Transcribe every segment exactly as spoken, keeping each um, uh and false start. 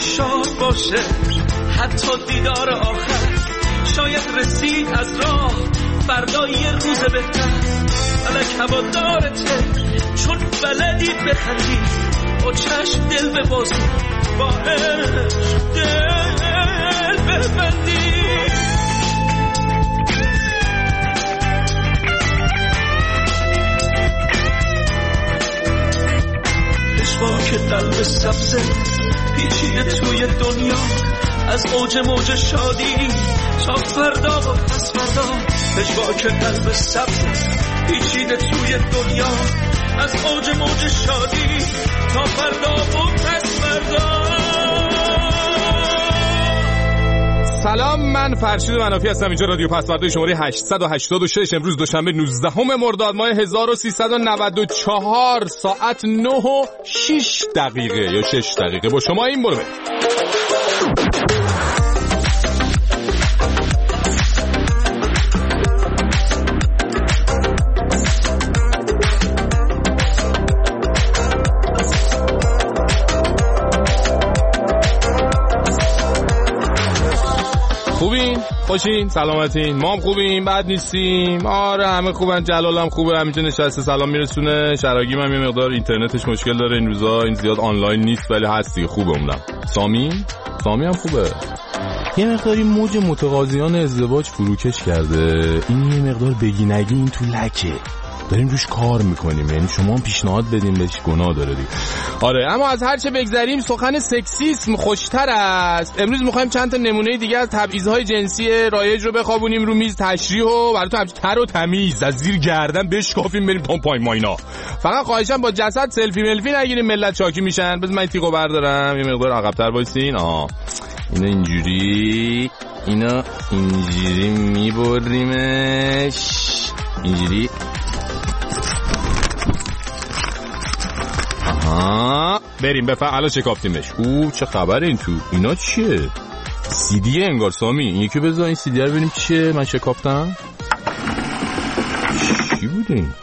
شاد باشه حتی دیدار آخر، شاید رسید از راه فردا یه روز بهتر. فلک هوادارته چون بلدی بخندی، با چشم دل ببازی، با عشق دل ببندی. پشواک قلب سبزه پیچیده توی دنیا، از اوج موج شادی تا فردا و پس فردا. پشواک قلب سبزه پیچیده توی دنیا، از اوج موج شادی تا فردا و پس فردا. سلام، من فرشید منافی هستم. اینجا رادیو پسورده شماره هشتصد و هشتاد و شش. امروز دوشنبه نوزدهم مرداد ماه هزار و سیصد و نود و چهار، ساعت نه و شش دقیقه یا شش دقیقه با شما این برو. خوبین؟ خوشین؟ سلامتین؟ ما هم خوبیم، بد نیستیم. آره همه خوبن، جلالم خوبه، همینجا نشسته سلام میرسونه. شراگیم هم یه مقدار اینترنتش مشکل داره این روزا، این زیاد آنلاین نیست ولی هستی، خوبه. اونم سامی؟ سامی هم خوبه. یه مقداری موج متقاضیان ازدواج فروکش کرده. این یه مقدار بگی نگی این تو لکه، داریم روش کار میکنیم، یعنی شما هم پیشنهاد بدیم بهش، گناه داره دیگه. آره اما از هر چه بگذریم سخن سکسیسم خوشتر است. امروز میخوایم چند تا نمونه دیگه از تبعیض‌های جنسی رایج رو بخوابونیم رو میز، تشریح و براتون همچین تر و تمیز از زیر گردن بشکافیم بریم پام پای ماینا. فقط خواهشام با جسد سلفی ملفی نگیریم، ملت شاکی میشن. بذار من تیغو بردارم یه مقدار عقب‌تر وایسین. آها اینا اینجوری، اینا اینجوری میبریمش، اینجوری. آها بریم بفعلا شکافتیمش. او چه خبره این تو؟ اینا چیه؟ سیدیه انگار. سامی این یکی بذار این سیدیه رو ببینیم چیه. من شکافتم. چی بوده این؟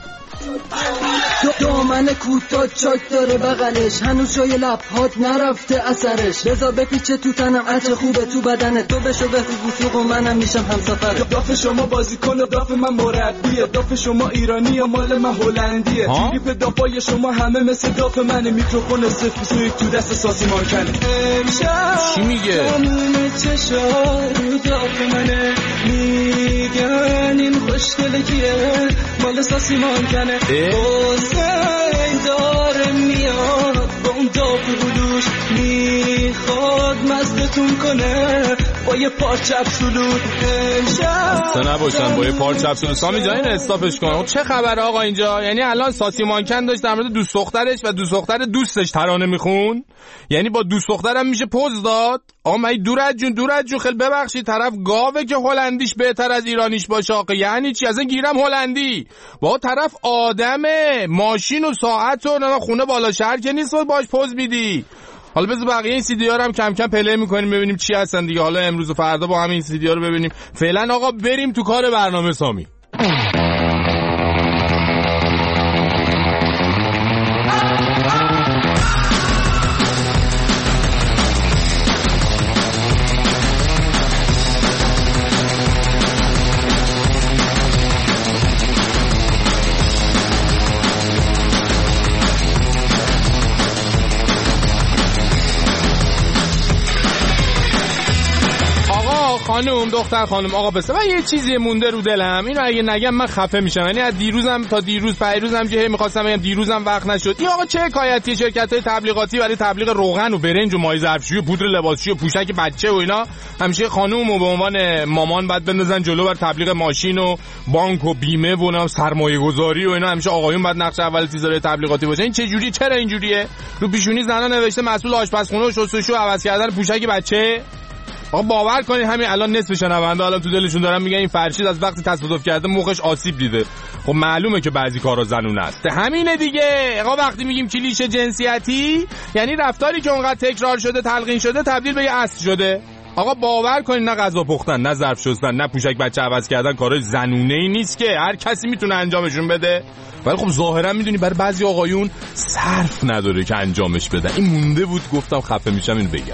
دامن کوتاه چاک داره بغلش، هنوز جای لبهات نرفته اثرش. بذار بپیچه تو تنم، عطر خوبه تو بدنه، تو بشو بهتو بوسوق و منم میشم همسفر. داف شما بازیکن و داف من مربیه، داف شما ایرانی و مال من هلندیه. تریپ دافای شما همه مثل داف منه، میکروفون صفر سوی تو دست ساسی مانکنه. چی میگه؟ تموم چشار رو داف منه، میگن این خوشگله کیه، مال ساسی مانکنه. حسین داره میاد با اون داف بلوش، میخواد مزدتون کنه با یه پارچه ابسولوت. امشب نباشن با یه پارچه ابسولوت. سامی جا این استاپش کن. چه خبره آقا اینجا؟ یعنی الان ساسی مانکن داشت در مورد دوست دخترش و دوست دختر دوستش ترانه میخون، یعنی با دوست دخترم میشه پوز داد. آقا من دورت جون دورت جون خیلی ببخشید، طرف گاوه که هلندیش بهتر از ایرانیش باشه. آقا یعنی چی؟ اصلا گیرم هلندی. با طرف آدمه، ماشین و ساعت و نه خونه بالا شهر که نیست باش پوز میدی. حالا بذار بقیه این سیدی ها رو هم کم کم پلی میکنیم ببینیم چی هستن دیگه. حالا امروز و فردا با همین سیدی ها رو ببینیم. فعلا آقا بریم تو کار برنامه. سامی خانم دختر خانم آقا بسه، من یه چیزی مونده رو دلم، اینو اگه نگم من خفه میشم. یعنی از دیروزم تا دیروز پیروزم که هی می‌خواستم بگم دیروزم وقت نشد. این آقا چه حکایتی؟ شرکت‌های تبلیغاتی برای تبلیغ روغن و برنج و مای ظرفشویی و پودر لباسشویی و پوشک بچه و اینا همیشه خانومو به عنوان مامان بعد بندازن جلو بر تبلیغ ماشین و بانک و بیمه و اینا سرمایه‌گذاری و اینا همیشه آقایون بعد نقش اول تیزای تبلیغاتی باشه. این چه جوری؟ چرا اینجوریه؟ رو پیشونی زنا نوشته مسئول آشپزخونه و شستشو عوض کردن پوشک بچه. آقا باور کنید همین الان نصف شنونده الان تو دلشون دارن میگن این فرشید از وقتی تصادف کرده مخش آسیب دیده. خب معلومه که بعضی کارا زنونه است. همینه دیگه. آقا وقتی میگیم کلیشه جنسیتی یعنی رفتاری که اونقدر تکرار شده تلقین شده تبدیل به یه اصل شده. آقا باور کنین نه غذا پختن، نه ظرف شستن، نه پوشک بچه عوض کردن کارای زنونه‌ای نیست که هر کسی میتونه انجامشون بده. ولی خب ظاهرا میدونی برای بعضی آقایون صرف نداره که انجامش بدن. این مونده بود گفتم خفه میشم اینو بگم.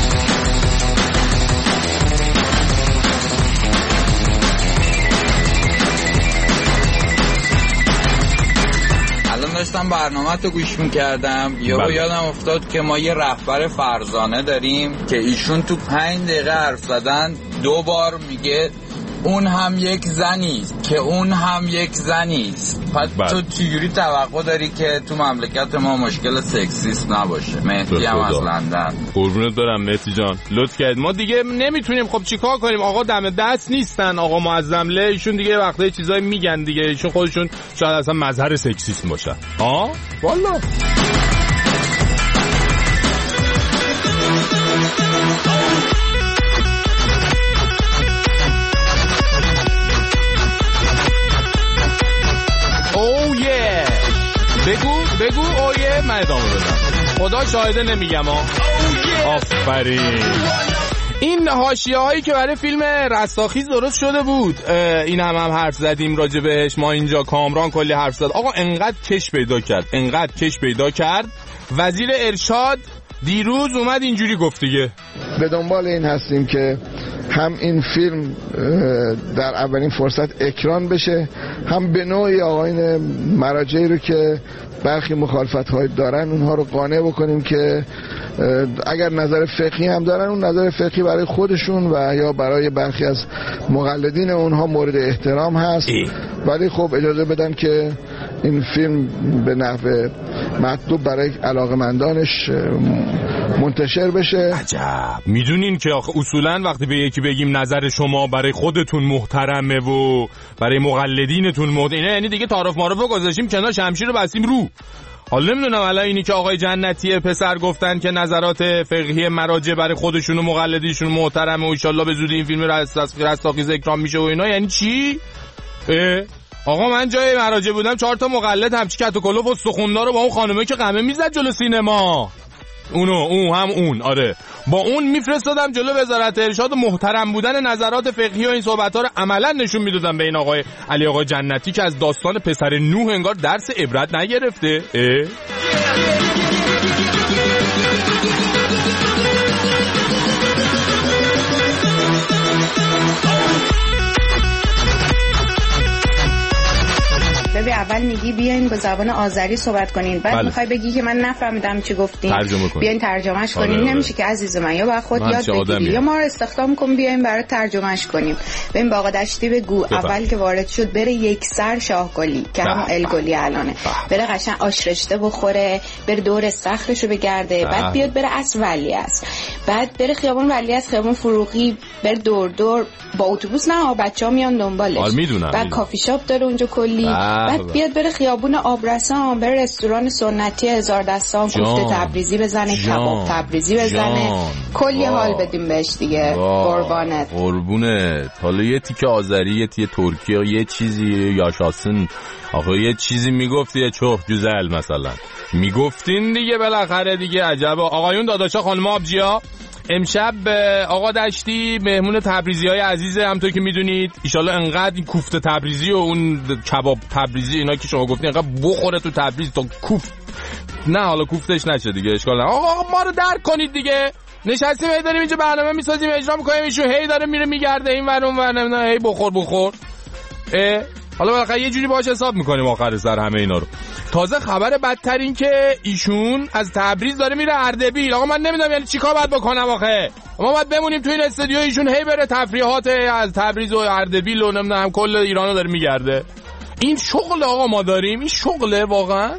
داشتم برنامه تو گوش میکردم یهو بله. یادم افتاد که ما یه رهبر فرزانه داریم که ایشون تو پنج دقیقه حرف زدن دو بار میگه اون هم یک زنیست که اون هم یک زنیست. پس بله. تو چجوری توقع داری که تو مملکت ما مشکل سکسیست نباشه؟ مهدی هم از لندن. قربونت برم مهدی جان، لطف کرد. ما دیگه نمیتونیم خب چیکار کنیم؟ آقا دم دست نیستن، آقا معظمله ایشون دیگه وقتی چیزایی میگن دیگه، ایشون خودشون شاید اصلا مظهر سکسیسم باشن. آ والا اوه یه بگو بگو اوه من ادامه بدم، خدا شاهده نمیگم ها. آفرین. این حاشیه هایی که برای فیلم رستاخیز درست شده بود این هم هم حرف زدیم راجع بهش. ما اینجا کامران کلی حرف زد. آقا انقدر کش پیدا کرد انقدر کش پیدا کرد وزیر ارشاد دیروز اومد اینجوری گفت دیگه به دنبال این هستیم که هم این فیلم در اولین فرصت اکران بشه، هم به نوعی آقایون مراجعی رو که برخی مخالفت‌های دارن اونها رو قانع بکنیم که اگر نظر فقهی هم دارن اون نظر فقهی برای خودشون و یا برای برخی از مقلدین اونها مورد احترام هست ای. ولی خب اجازه بدن که این فیلم به نحو مطلوب برای علاقمندانش منتشر بشه. عجب. میدونین که آخه اصولا وقتی به یکی بگیم نظر شما برای خودتون محترمه و برای مقلدینتون محترمه، یعنی دیگه تعارف معارف رو گذاشتیم کنار، شمشیر رو بستیم رو. حالا نمیدونم الان اینی که آقای جنتی پسر گفتن که نظرات فقهی مراجع برای خودشون و مقلدینشون محترمه و ان شاءالله به زودی این فیلم رستاخیز اکرام میشه و اینا، یعنی چی؟ آقا من جای مراجع بودم چهار تا مقلد همچی کت و کلوف و استخوندار رو با اون خانومه که قمه میزد جلو سینما، اونو اون هم اون آره با اون میفرستادم جلو وزارت ارشاد و محترم بودن نظرات فقهی و این صحبت‌ها رو عملا نشون میدادم به این آقای علی آقای جنتی که از داستان پسر نوح انگار درس عبرت نگرفته. اه؟ ببین اول میگی بیاین با زبان آذری صحبت کنین، بعد بله. میخوای بگی که من نفهمیدم چی گفتین، بیاین ترجمهش کنین. آره نمیشه که عزیز من، یا با خود یاد بگیری یا ما رو استخدام کن بیاین برای ترجمهش کنیم. ببین با آقا دشتی بگو بفهم. اول که وارد شد بره یک سر شاهگلی که همون الگلی الانه، بره قشنگ آش رشته بخوره، بره دور استخرشو بگرده، بعد بیاد بره اس ولیعصر، بعد بره خیابون ولیعصر، خیابون فروغی، بره دور دور با اتوبوس، نه بچه‌ها میان دنبالش. آره میدونم. بعد کافی شاپ داره اونجا کلی، بعد بیاد بره خیابون آبرسان، بره رستوران سنتی هزار دستان کوفته تبریزی بزنه، کباب تبریزی بزنه، کلی حال بدیم بهش دیگه. قربانت قربونت. حالا یه تیکه آذری، یه تیکه ترکی، یه چیزی یاشاسن، آخه یه چیزی میگفتی، یه چوخ جزل مثلا میگفتین دیگه بالاخره دیگه. عجب آقایون داداشا خانم آبجیا، امشب آقا دشتی مهمون تبریزی های عزیزه، همونطور که میدونید. ایشالله انقدر این کوفته تبریزی و اون کباب تبریزی اینا که شما گفتین انقدر بخوره تو تبریز تا کوفت، نه حالا کوفتش نشه دیگه، اشکال نه. آقا, آقا ما رو درک کنید دیگه، نشستیم هی داریم اینجا برنامه میسازیم اجرا میکنیم، ایشون هی داره میره میگرده این ور اون ور، نمیدونم هی بخور بخور. اه حالا بالاخره یه جوری باهاش حساب میکنیم آخر سر همه اینا رو. تازه خبر بدتر این که ایشون از تبریز داره میره اردبیل. آقا من نمیدونم یعنی چیکار باید بکنم آخه. ما باید بمونیم تو این استودیو، ایشون هی بره تفریحات از تبریز و اردبیل و نمیدونم کل ایرانو داره میگرده. این شغل آقا ما داریم، این شغله واقعا.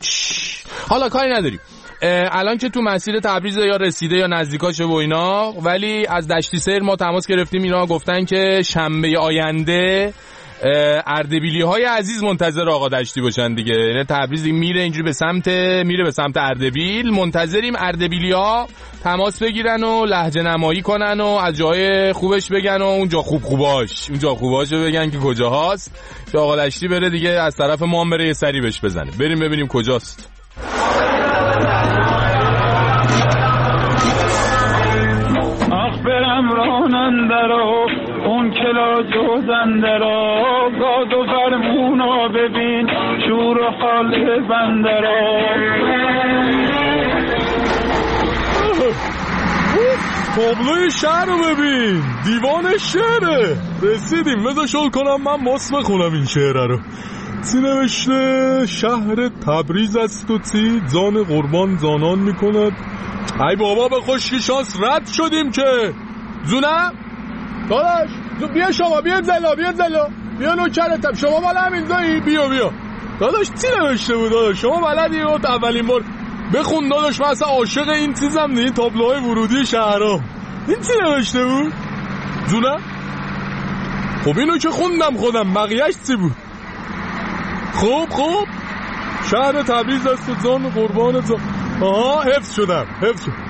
حالا کاری نداریم الان که تو مسیر تبریز یا رسیده یا نزدیکاشه و اینا، ولی از دشتی سیر ما تماس گرفتیم، اینا گفتن که شنبه آینده اردبیلی های عزیز منتظر آقا دشتی باشن دیگه. یعنی تبریز میره اینجوری به سمت میره به سمت اردبیل، منتظریم اردبیلی ها تماس بگیرن و لهجه نمایی کنن و از جای خوبش بگن و اونجا خوب خوباش اونجا خوباشو بگن که کجاهاست، که آقا دشتی بره دیگه از طرف ما بره یه سری بهش بزنه. بریم ببینیم کجاست. آخ برم مشکلات و زنده را گاز و فرمونا ببین شور و حال بنده را تابلوی شهر رو ببین دیوان شهره رسیدیم بذار شل کنم من ماس بخونم این شهره رو سی نوشته شهر تبریز است و تی زان قربان زانان میکند ای بابا به خوشی شانس رد شدیم که زونه داداش بیا شما بیا زلا بیا زلا بیا نوکرتم شما مال همین زایی بیا بیا داداش چی نوشته بود داداش شما بلدی رو اولین بار بخون داداش من اصلا عاشق این چیزم نه این تابلوهای ورودی شهرها این چی نوشته بود زونه خب اینو که خوندم خودم بقیهش چی بود خوب خوب شهر تبریز است و زان قربان زان آها حفظ شدم حفظ شدم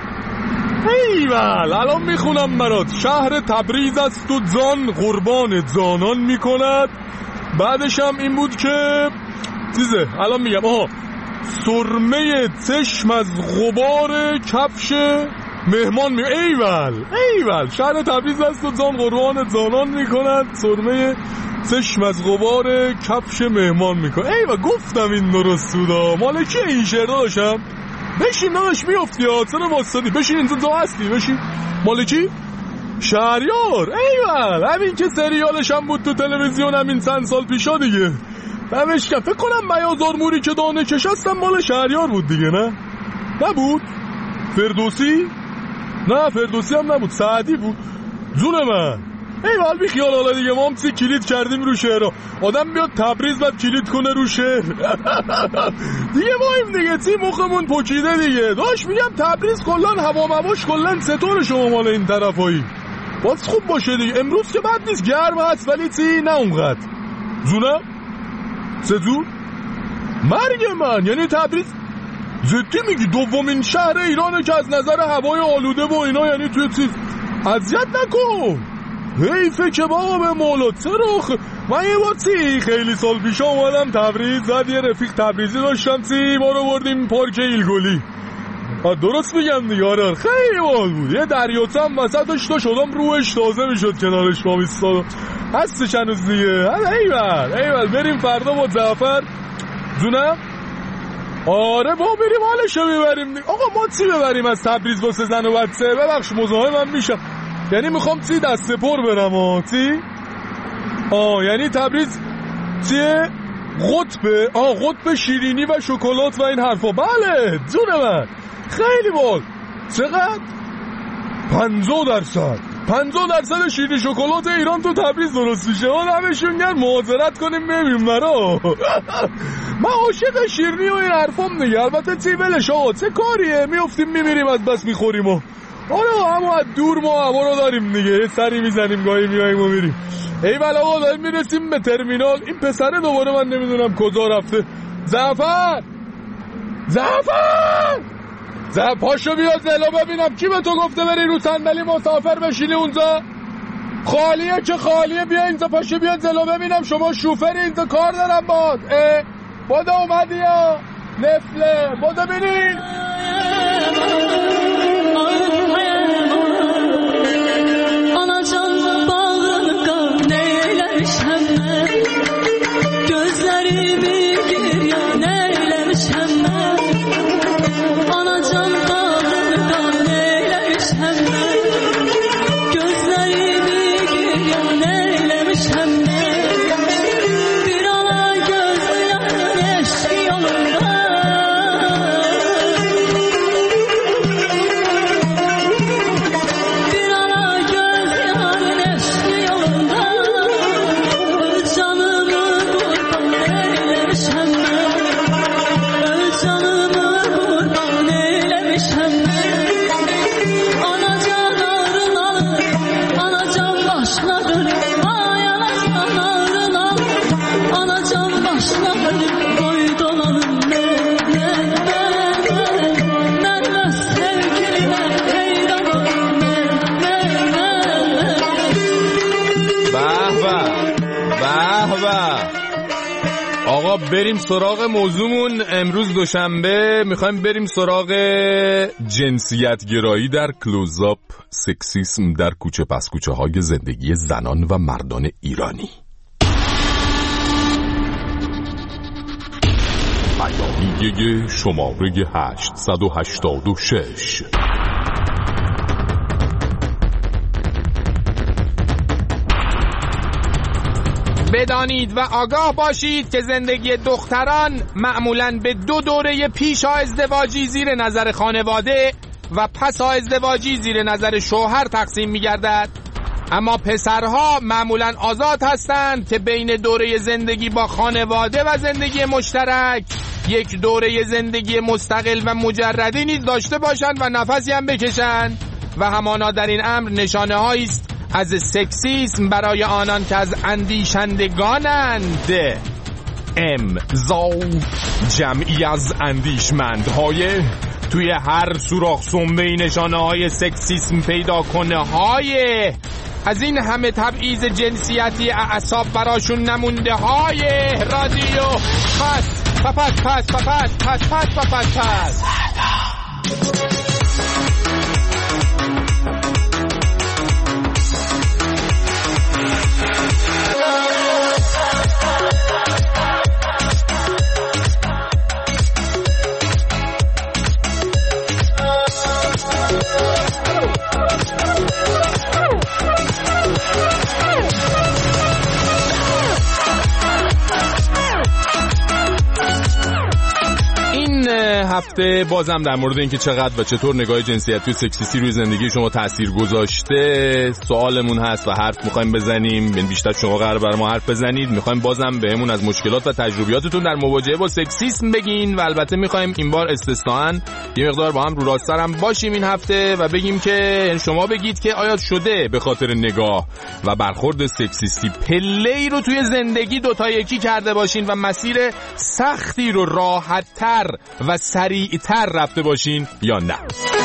ایول الان میخونم برات شهر تبریز است و زان قربان زانان میکند بعدش هم این بود که چیزه الان میگم آها سرمه چشم از غبار کفش مهمان می ایول ایول شهر تبریز است و زان قربان زانان میکند سرمه چشم از غبار کفش مهمان میکنه ایول گفتم این درست بودا مال کی این شعر داشتم بشین داداش میافتی ها چرا واسطی بشین اینجا جا هستی بشین مال کی شهریار ایول همین که سریالش هم بود تو تلویزیون همین چند سال پیشا دیگه نمیش که فکر کنم بیازار موری که دانه کشستم مال شهریار بود دیگه نه نبود فردوسی نه فردوسی هم نبود سعدی بود جون من ایوال بی خیال حالا دیگه ما هم سی کلید کردیم رو شهر آدم بیاد تبریز بعد کلید کنه رو شهر دیگه ما این دیگه تی مخمون پوکیده دیگه داشت میگم تبریز کلن هوا مواش کلن ستور شما مال این طرف هایی باز خوب باشه دیگه امروز که بد نیست گرم هست ولی تی نه اونقدر جونم سزور مرگ من یعنی تبریز جدی میگی دومین شهر ایرانه که از نظر هوای آلوده و اینا یعنی توی چیز اذیت نکن حیفه که بابا به مولا چرا خ... من یه بار تی خیلی سال پیش اومدم تبریز زد یه رفیق تبریزی داشتم تی ما رو بردیم پارک ایلگولی درست میگم دیگه آره خیلی بال بود یه دریاچه هم وسطش تا شدم روش تازه میشد کنارش با میستاد هستش هنوز دیگه ایول ایول بریم فردا با زعفر جونم آره با بریم حالشو ببریم دیگه. آقا ما چی ببریم از تبریز واسه زن و بچه ببخش مزاحمم میشم یعنی میخوام چی دست پر برم آه چی آه یعنی تبریز چیه قطبه آه قطب شیرینی و شکلات و این حرفا بله جون من خیلی بال چقدر پنجاه درصد پنجاه درصد شیرینی شکلات ایران تو تبریز درست میشه اون همشون گر معاذرت کنیم ببین مرا من عاشق شیرینی و این حرفام دیگه البته چی ولش آقا چه کاریه میافتیم میمیریم از بس میخوریم و آره اما از دور ما هوا رو داریم دیگه سری میزنیم گاهی میاییم و میریم ایول آقا داریم میرسیم به ترمینال این پسره دوباره من نمیدونم کجا رفته زعفر زعفر زعفر پاشو بیا زلا ببینم کی به تو گفته بری رو صندلی مسافر بشینی اونجا خالیه که خالیه بیا اینجا پاشو بیا زلا ببینم شما شوفری اینجا کار دارم باد بادا اومدی یا نفله بادا بینین Anacan bağını neylemiş hemme Gözlerimi giriyor neylemiş hemme Anacan bağını neylemiş hemme Gözlerimi giriyor neylemiş hemme Bir ana gözlerin eşki yolunda آقا بریم سراغ موضوعمون. امروز دوشنبه میخوایم بریم سراغ جنسیت گرایی در کلوزآپ، سکسیسم در کوچه پس کوچه های زندگی زنان و مردان ایرانی. بیانیه شماره هشتصد و هشتاد و شش. بدانید و آگاه باشید که زندگی دختران معمولاً به دو دوره پیش ازدواجی زیر نظر خانواده و پس ازدواجی زیر نظر شوهر تقسیم می‌گردد، اما پسرها معمولاً آزاد هستند که بین دوره زندگی با خانواده و زندگی مشترک یک دوره زندگی مستقل و مجردی نیز داشته باشند و نفسی هم بکشند و همانا در این امر نشانه هایی است از سکسیسم برای آنان که از اندیشندگانند. امضا جمعی از اندیشمندهای توی هر سوراخ سنبه‌ای نشانه های سکسیسم پیدا کنه های از این همه تبعیض جنسیتی اعصاب براشون نمونده های رادیو پس پس پس پس پس پس پس پس پس. هفته بازم در مورد اینکه چقدر و چطور نگاه جنسیتی و سکسیستی روی زندگی شما تاثیر گذاشته سوالمون هست و حرف میخوایم بزنیم. بیشتر شما قراره برای ما حرف بزنید. میخوایم بازم بهمون از مشکلات و تجربیاتتون در مواجهه با سکسیسم بگین و البته میخوایم این بار استثناءً یه مقدار با هم رو راست‌تر هم باشیم این هفته و بگیم که شما بگید که آیا شده به خاطر نگاه و برخورد سکسیستی پله‌ای رو توی زندگی دوتا یکی کرده باشین و مسیر سختی رو راحت‌تر و سریعتر رفته باشین یا نه؟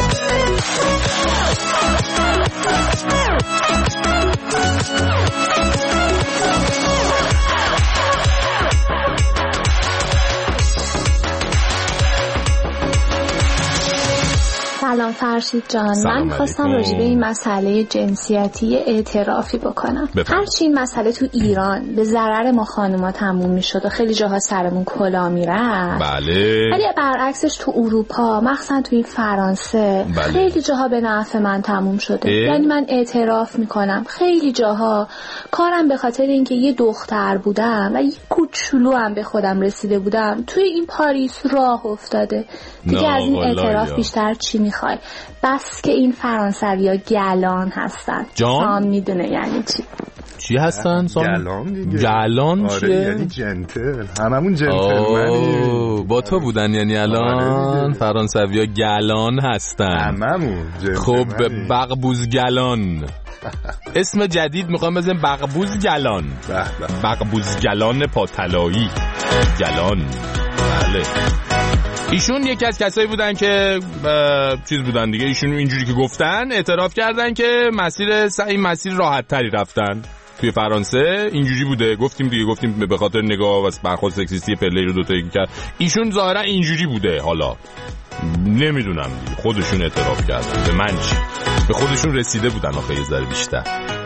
سلام فرشید جان، من خواستم راجع به این مسئله جنسیتی اعترافی بکنم. هرچی این مسئله تو ایران به ضرر ما خانوما تموم میشد و خیلی جاها سرمون کلا میرفت، بله، ولی برعکسش تو اروپا مخصوصا تو این فرانسه بله. خیلی جاها به نفع من تموم شده. یعنی من اعتراف میکنم خیلی جاها کارم به خاطر اینکه یه دختر بودم و یه کوچولو هم به خودم رسیده بودم توی این پاریس راه افتاده. دیگه از این اعتراف بیشتر چی میخوای؟ بس که این فرانسوی ها گلان هستن. سام میدونه یعنی چی؟ چی هستن؟ گلان دیگه. گلان آره چیه؟ یعنی جنتل. هممون جنتلمنی. با تو بودن یعنی الان آره فرانسوی ها گلان هستن. هممون جنتلمنی. خب بغبوز گلان اسم جدید میخوام بزنیم بغبوز گلان. بغبوز گلان پاتلایی گلان. بله ایشون یکی از کسایی بودن که چیز بودن دیگه. ایشون اینجوری که گفتن اعتراف کردن که مسیر سعی مسیر راحت تری رفتن توی فرانسه. اینجوری بوده گفتیم دیگه، گفتیم به خاطر نگاه و برخورد سکسیستی پله رو دوتا یکی کرد. ایشون ظاهرا اینجوری بوده، حالا نمیدونم دیگه، خودشون اعتراف کردن. به من چی؟ به خودشون رسیده بودن آخه یه ذره بیشتر.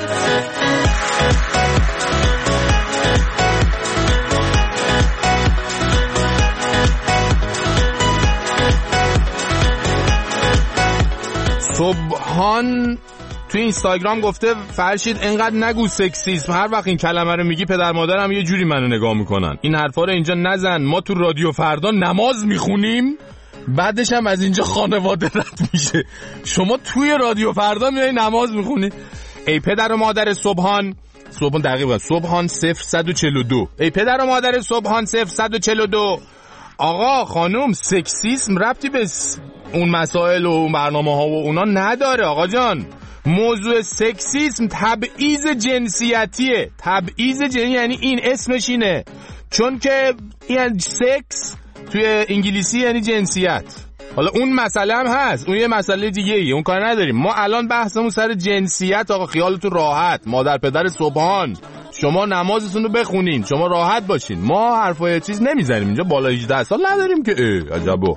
صبحان توی اینستاگرام گفته فرشید انقدر نگو سکسیسم، هر وقت این کلمه رو میگی پدر مادرم یه جوری منو نگاه میکنن. این حرفا رو اینجا نزن، ما تو رادیو فردا نماز میخونیم بعدش هم از اینجا خانواده رد میشه. شما توی رادیو فردا میای نماز میخونی. ای پدر و مادر صبحان صبحان دقیقاً صبحان صفر صد و چهل و دو ای پدر و مادر صبحان صفر صد و چهل و دو آقا خانم سکسیسم ربطی به اون مسائل و اون برنامه ها و اونا نداره آقا جان. موضوع سکسیسم تبعیض جنسیتیه. تبعیض جنسیتی یعنی این اسمش اینه، چون که این سکس توی انگلیسی یعنی جنسیت. حالا اون مسئله هم هست، اون یه مسئله دیگه ای، اون کار نداریم. ما الان بحثمون سر جنسیت آقا. خیالتون راحت. مادر پدر صبحان شما نمازتون رو بخونین، شما راحت باشین. ما حرفای چیز نمیزنیم اینجا، بالا هجده سال نداریم که. اه عجبا.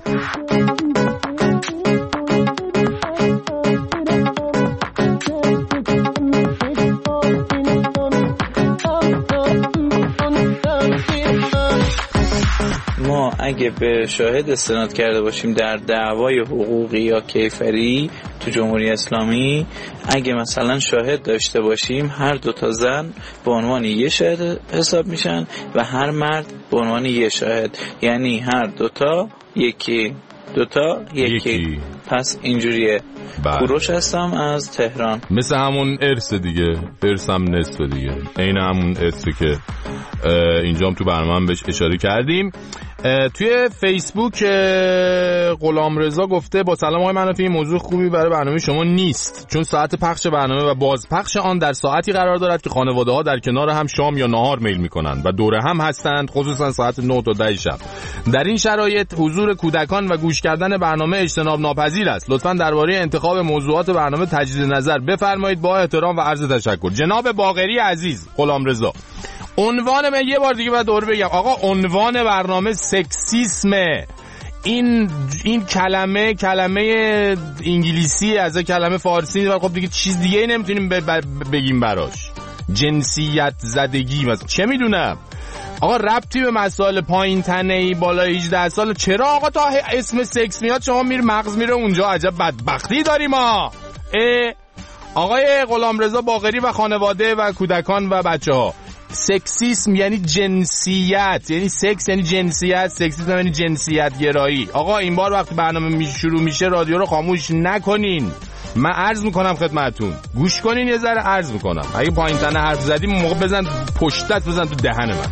ما اگه به شاهد استناد کرده باشیم در دعوای حقوقی یا کیفری تو جمهوری اسلامی، اگه مثلا شاهد داشته باشیم، هر دو تا زن به عنوان یه شاهد حساب میشن و هر مرد به عنوان یه شاهد، یعنی هر دو تا یکی، دو تا یکی, یکی. پس اینجوریه. کوروش هستم از تهران. مثل همون ارث دیگه، ارث هم نصف دیگه، این همون ارثی که اینجا هم تو برنامه هم بهش اشاره کردیم. توی فیسبوک غلامرضا گفته با سلام آقای منافی، این موضوع خوبی برای برنامه شما نیست، چون ساعت پخش برنامه و بازپخش آن در ساعتی قرار دارد که خانواده ها در کنار هم شام یا نهار میل میکنند و دوره هم هستند، خصوصا ساعت نه تا ده شب. در این شرایط حضور کودکان و گوش کردن برنامه اجتناب ناپذیر است. لطفاً درباره انتخاب موضوعات برنامه تجدید نظر بفرمایید. با احترام و عرض تشکر. جناب باقری عزیز، غلامرضا، عنوان من یه بار دیگه بعد دوباره بگم، آقا عنوان برنامه سکسیسمه. این این کلمه کلمه انگلیسی از کلمه فارسی و خب دیگه چیز دیگه نمیتونیم بگیم براش. جنسیت زدگی مثلا چه میدونم. آقا ربطی به مسائل پایین تنه‌ای بالا هجده سال چرا آقا تا اسم سکس میاد شما میره مغز میره اونجا؟ عجب بدبختی داریم ما. آقای غلامرضا باقری و خانواده و کودکان و بچه‌ها، سکسیسم یعنی جنسیت، یعنی سکس یعنی جنسیت، سکسیسم یعنی جنسیت گرایی. آقا این بار وقتی برنامه می شروع میشه رادیو رو خاموش نکنین. من عرض میکنم خدمتتون، گوش کنین یه ذره. عرض میکنم اگه پایین تنه حرف زدیم موقع بزن پشتت، بزن تو دهن من.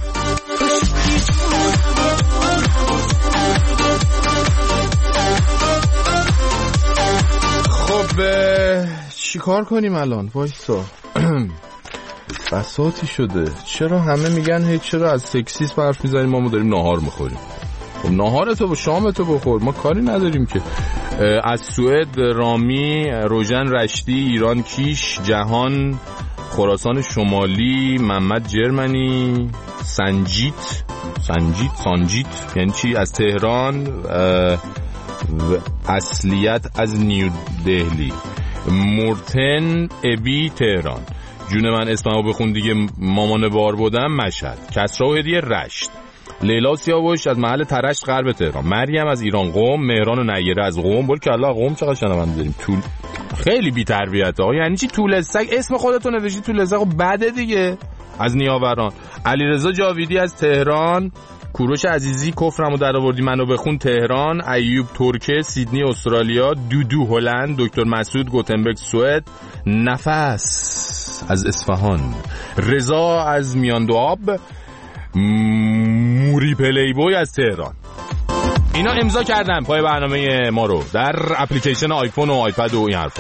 خب چی کار کنیم الان؟ وایسا بساطی شده. چرا همه میگن هی چرا از سکسیسم حرف میزنیم؟ ما داریم ناهار میخوریم. خب ناهارتو و شامتو بخور، ما کاری نداریم که. از سوئد رامی، روژن رشتی، ایران کیش، جهان، خراسان شمالی، محمد جرمنی، سنجیت سنجیت سانجیت یعنی چی؟ از تهران، و اصلیت از نیو دهلی، مرتن ابی تهران. جون من اسممو بخون دیگه، مامان بار بودم مشهد، کسرا و هدیه رشت، لیلا سیاوش از محل ترشت غرب تهران، مریم از ایران قم، مهران و نیره از قم. بول که الله قم چقدر شنونده داریم. طول خیلی بی تربیت ها. یعنی چی طول سگ؟ اسم خودتو نوشتی طول سگ، بده دیگه. از نیاوران، علیرضا جاویدی از تهران، کوروش عزیزی کفرمو در آوردی منو بخون تهران، ایوب ترکیه، سیدنی استرالیا، دودو هلند، دکتر مسعود گوتنبرگ سوئد، نفس از اصفهان، رضا از میان دو آب، موری پلیبوی از تهران. اینا امضا کردن پای برنامه ما رو در اپلیکیشن آیفون و آیپد و این حرفا.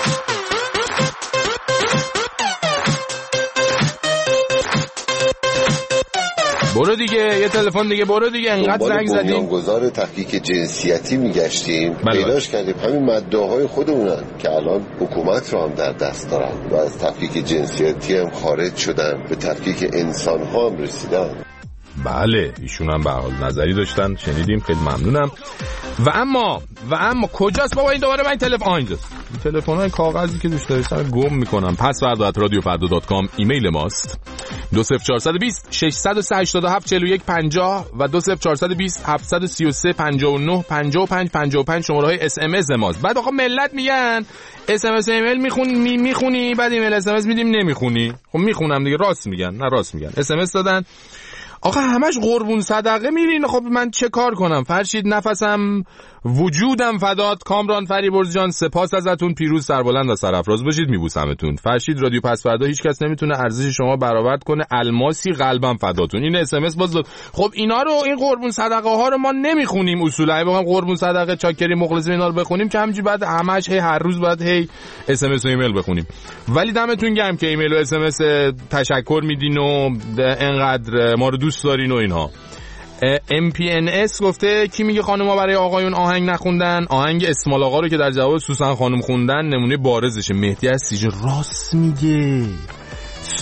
برو دیگه، یه تلفن دیگه، برو دیگه. انقدر زنگ زدیم بنیانگذار تحقیق جنسیتی میگشتیم، پیداش کردیم همین مدعاهای خودمونن که الان حکومت رو هم در دست دارن و از تحقیق جنسیتی هم خارج شدن، به تحقیق انسان ها هم رسیدن. بله ایشون هم به حال نظری داشتن، شنیدیم، خیلی ممنونم. و اما و اما کجاست بابا این دوباره؟ من تلفن اینجاست. تلفن‌های کاغذی که دوست دارید گم میکنم. پس فردا ات رادیو فردا دات کام ایمیل ماست. دو صفر چهار دو صفر شش صفر سه هشت هفت چهار یک پنجاه و دو صفر چهار دو صفر هفت سه سه پنجاه و نه پنجاه و پنج پنجاه و پنج شماره‌های اس ام اس ماست. بعد آقا ملت میگن اس ام اس ایمیل میخونی می میخونی بعد ایمیل اس ام اس میدیم نمیخونی. خب میخونم دیگه. راست میگن، نه راست میگن. اس ام اس دادن آقا همش قربون صدقه میرین. خب من چه کار کنم؟ فرشید نفسم وجودم فدات. کامران فریبرز جان سپاس ازتون. پیروز سربلند و سرافراز باشید. میبوسمتون. فرشید رادیو پس فردا هیچ کس نمیتونه ارزش شما برآورد کنه. الماسی قلبم فداتون. این اس ام اس باز. خب اینا رو، این قربون صدقه ها رو ما نمیخونیم اصولا. بگم قربون صدقه چاکری مخلصی اینا رو بخونیم که همینجوری بعد همش هی هر روز بعد هی اس ام اس و ایمیل بخونیم. ولی دمتون گرم که ایمیل و اس ام اس تشکر میدین و انقدر ما رو دوست دارین و اینها. ام پی ان اس گفته کی میگه خانوما برای آقایون آهنگ نخوندن؟ آهنگ اسمال آقا رو که در جواب سوسن خانم خوندن نمونه بارزشه. مهدی از سیج راست میگه.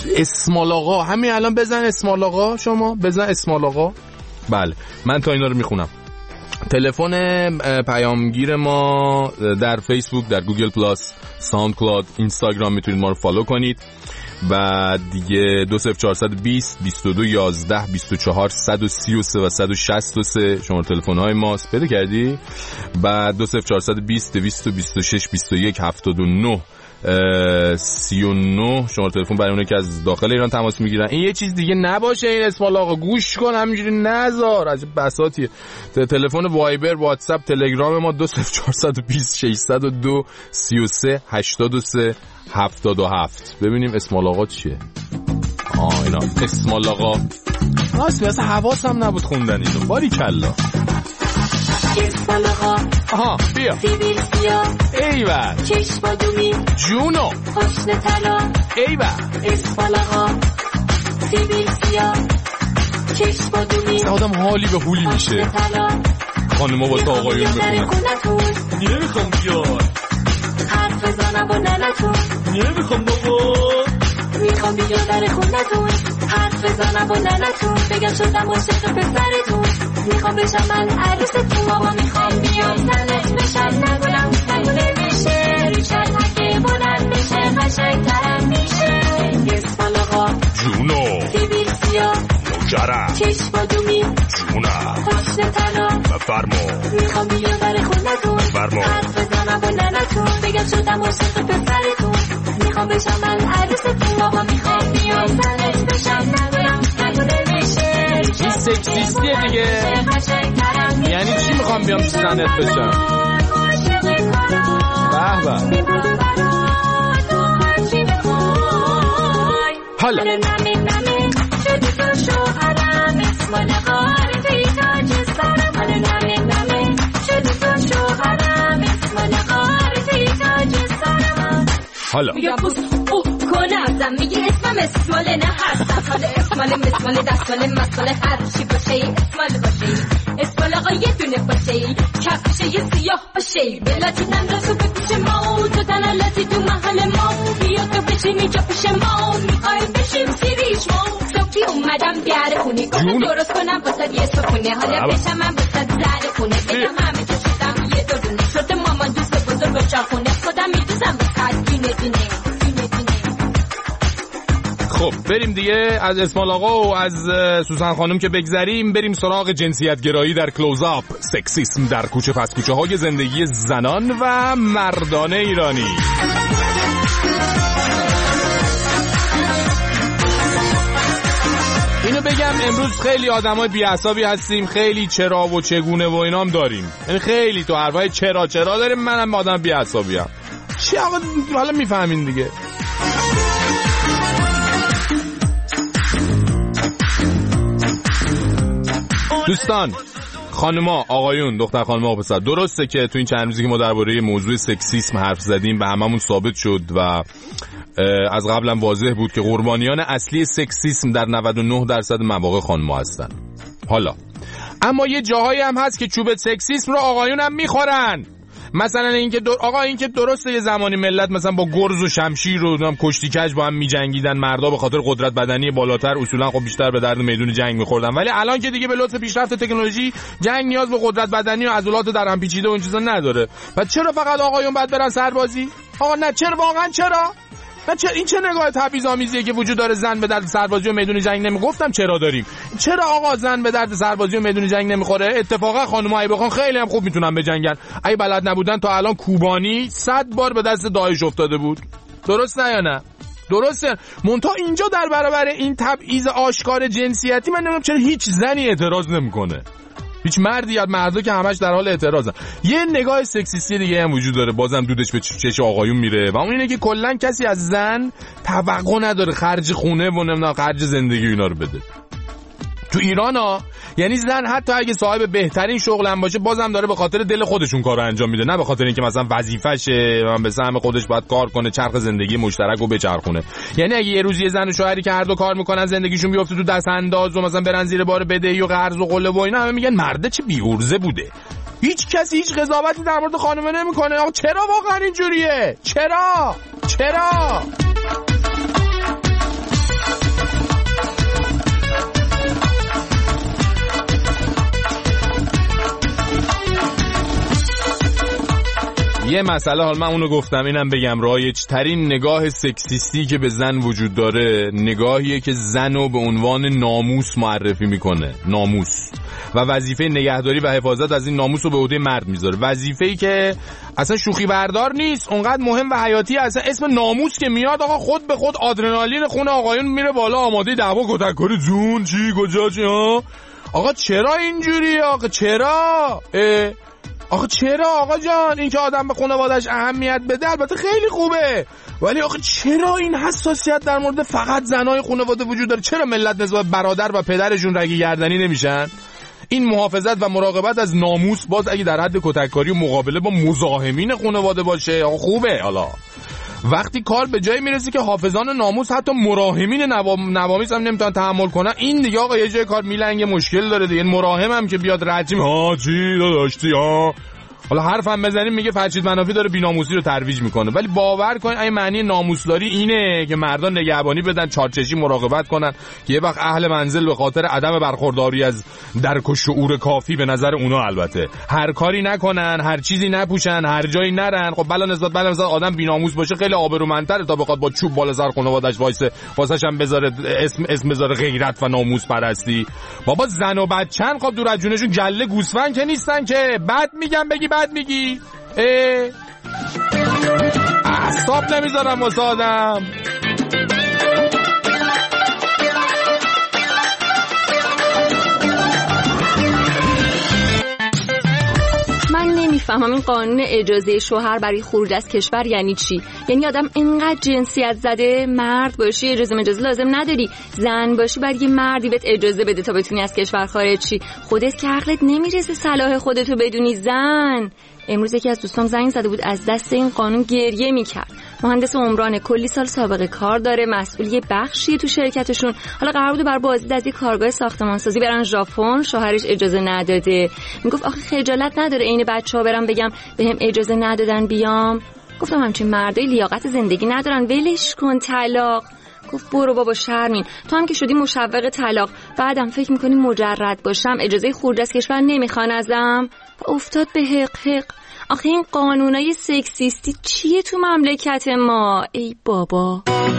اسمال آقا، همین الان بزن اسمال آقا، شما بزن اسمال آقا. بله من تا اینا رو میخونم. تلفن پیامگیر ما در فیسبوک، در گوگل پلاس، ساوند کلاود، اینستاگرام میتونید ما رو فالو کنید. و دیگه دو صفر چهارصد و بیست بیست و دو یازده بیست و چهار صد و سی و سه و صد و شصت و سه شماره تلفن های ماست. پیدا کردی؟ بعد دو صفر چهارصد و بیست دویست و بیست و شش بیست و یک هفتاد و نه سی و نه شماره تلفن برای اونه که از داخل ایران تماس میگیرن. این یه چیز دیگه نباشه این اسمال آقا، گوش کن همینجوری نذار، عجب بساطیه. تلفن وایبر، واتساپ، تلگرام ما دو صفر چهارصد و بیست ششصد و دو سی و سه هشتاد و سه هفتاد و هفت. ببینیم اسمال آقا چیه. آه اینا اسمال آقا راست بیاسه حواسم نبود خوندن اینو. باری کلا اسمال آقا، آها بیا سیبیل سیا، ایوه چشم با دومی، جونو خوشن طلا، ایوه اسمال آقا، سیبیل سیا، چشم با دومی، آدم حالی به حولی میشه. خانوما با تا آقایون میخونن. نمیخوام بیار حرف بزنم با ننتون، نمیخوام بابا میخوام بیا در خونتون، حرف بزنم با ننتون، بگم شدم عاشق پسرتون، میخوام بشم من عروستون، بابا میخوام بیام زنت بشم، نگولم نگونه میشه، ریشت حکه بلند بشه، قشنگترم میشه. اسمال آقا، جونو سیبیل سیا، نوکرم، چشم با دومی، جونم، خوشن طلا، بفرما، میخوام بیا در خونتون، بفرما، حرف بزنم با ننتون، بگم شدم عاشق پسرتون، میخوام بشم من عروستون، بابا میخوام بیام زنت بشم، نگولم نگونه میشه، این سکسیستیه دیگه. یعنی چی میخوام بیام زنت بشم؟ به به حالا حالا میگه پوست او کنم زن، میگه اسمم اسمال نه هستم، حالا اسمال مسمال دستمال مسمال هر چی باشه اسمال باشه، اسمال آقا یه دونه باشه، کفشه یه سیاه باشه، بلاتی نندازو به پیش ما، تو تنالاتی تو محل ما، بیا تو بشیم اینجا پیش ما، میخوایم بشیم سیریش ما، صبحی اومدم بیاره خونه کنم درست کنم باسد یه صبحونه، حالا بشم من باسد زر خونه، بگم همه جا شدم یه دورونه، شده مامان دوست بزرگ و چاخونه، خودم میدوزم بسد دینه دینه. خب بریم دیگه از اسمال آقا و از سوسن خانم که بگذریم، بریم سراغ جنسیت گرایی در کلوزآپ، سکسیسم در کوچه پس کوچه های زندگی زنان و مردان ایرانی. اینو بگم امروز خیلی آدمای بی‌عصابی هستیم، خیلی چرا و چگونه و اینام داریم، یعنی خیلی تو حرفای چرا چرا داریم. منم آدم بی‌عصابی ام. چی آقا حالا میفهمین دیگه. دوستان، خانما، آقایون، دختر خانما و پسر، درسته که تو این چند روزی که ما درباره موضوع سکسیسم حرف زدیم به هممون ثابت شد و از قبلم واضح بود که قربانیان اصلی سکسیسم در نود و نه درصد مواقع خانما هستن. حالا اما یه جاهایی هم هست که چوب سکسیسم رو آقایون هم میخورن. مثلا اینکه در... آقا این که درسته یه زمانی ملت مثلا با گرز و شمشیر و کشتی کج با هم میجنگیدن، مردا به خاطر قدرت بدنی بالاتر اصولا خب بیشتر به درد میدون جنگ میخوردن، ولی الان که دیگه به لطف پیشرفت تکنولوژی جنگ نیاز به قدرت بدنی و عضلات در هم پیچیده و این چیزا نداره. بعد چرا فقط آقایون باید برن سربازی؟ آقا نه، چرا واقعا چرا؟ نه چرا؟ این چه نگاه تبعیض‌آمیزیه که وجود داره زن به درد سربازی و میدون جنگ نمیگفتم چرا داریم؟ چرا آقا زن به درد سربازی و میدون جنگ نمیخوره؟ اتفاقا خانم‌ها ای بخوان خیلی هم خوب میتونن بجنگن. اگه بلد نبودن تا الان کوبانی صد بار به دست داعش افتاده بود. درست نه یا نه؟ درسته. مونتا اینجا در برابر این تبعیض آشکار جنسیتی من نمیدونم چرا هیچ زنی اعتراض نمیکنه. هیچ مردی یا مردا که همش در حال اعتراضن. یه نگاه سکسیستی دیگه هم وجود داره، بازم دودش به چش آقایون میره و اون اینه که کلا کسی از زن توقع نداره خرج خونه و نمیدونم خرج زندگی اینا رو بده. تو ایران ها یعنی زن حتی اگه صاحب بهترین شغل هم باشه بازم داره به خاطر دل خودشون کارو انجام میده، نه به خاطر اینکه مثلا وظیفشه و به سهم خودش باید کار کنه، چرخ زندگی مشترک رو بچرخونه. یعنی اگه یه روز یه زن و شوهری که هر دو کار میکنن زندگیشون بیفته تو دست انداز و مثلا برن زیر بار بدهی و قرض و قله و اینا، همه میگن مرده چه بی‌غرضه بوده. هیچ کسی هیچ قضاوتی در مورد خانم نمیکنه. آقا چرا واقعا اینجوریه؟ چرا؟ چرا؟ یه مسئله، حال من اونو گفتم اینم بگم، رایج ترین نگاه سکسیستی که به زن وجود داره نگاهیه که زنو به عنوان ناموس معرفی میکنه، ناموس، و وظیفه نگهداری و حفاظت از این ناموس رو به عهده مرد میذاره. وظیفه‌ای که اصلا شوخی بردار نیست، اونقدر مهم و حیاتی. اصلا اسم ناموس که میاد آقا خود به خود آدرنالین خون آقایون میره بالا، آماده دعوا کتککاری جون چی کجا چی ها. آقا چرا اینجوری؟ آقا چرا؟ آقا چرا آقا جان؟ این که آدم به خانواده‌اش اهمیت بده البته خیلی خوبه، ولی آقا چرا این حساسیت در مورد فقط زنای خانواده وجود داره؟ چرا ملت نسبت برادر و پدرشون رگ گردنی نمیشن؟ این محافظت و مراقبت از ناموس باز اگه در حد کتککاری و مقابله با مزاحمین خانواده باشه آقا خوبه. حالا وقتی کار به جایی میرسه که حافظان ناموس حتی مراحمین نوام نوامیس هم نمیتونن تحمل کنن، این دیگه آقا یه جای کار میلنگه، مشکل داره دیگه. مراحم هم که بیاد رجیم ها چی داشتی ها، حالا حرف هم بزنیم میگه فرشید منافی داره بی‌ناموسی رو ترویج میکنه. ولی باور کن این معنی ناموسداری اینه که مردان نگهبانی بدن، چارچشی مراقبت کنن که یه وقت اهل منزل به خاطر عدم برخورداری از درک و شعور کافی به نظر اونا البته هر کاری نکنن، هر چیزی نپوشن، هر جایی نرن. خب بلا نسبت بلا نسبت آدم بی‌ناموس باشه خیلی آبرومندتره تا بخواد با چوب بالا سر خانواده‌اش وایسه، واسش هم بذاره اسم اسم بذاره غیرت و ناموس پرستی. بابا زن و بچه‌ن، خب دور از جونشون گله گوسفند که نیستن که. بعد میگم بگی بعد میگی اه اعصاب نمیذارم واسه آدم. من نمیفهمم این قانون اجازه شوهر برای خروج از کشور یعنی چی؟ یعنی آدم اینقدر جنسیت زده مرد باشی اجازه مجازه لازم نداری، زن باشی باید یه مردی بهت اجازه بده تا بتونی از کشور خارج شی. خودت که عقلت نمیرسه صلاح خودتو بدونی زن. امروز یکی از دوستام زنگ زده بود از دست این قانون گریه میکرد. مهندس عمران، کلی سال سابقه کار داره، مسئول یه بخشی تو شرکتشون. حالا قرار بود بر بازدید از یه کارگاه ساختمانسازی برن ژاپن، شوهرش اجازه نداده. میگفت آخه خجالت نداره عین بچه‌ها برم بگم بهم اجازه ندادن بیام؟ گفتم همچین مردای لیاقت زندگی ندارن، ولش کن طلاق. گفت برو بابا شرمین، تو هم که شدی مشوق طلاق بعدم فکر میکنی مجرد باشم اجازه خروج از کشور نمیخوان ازم؟ افتاد به حق حق. آخه این قانونای سکسیستی چیه تو مملکت ما؟ ای بابا.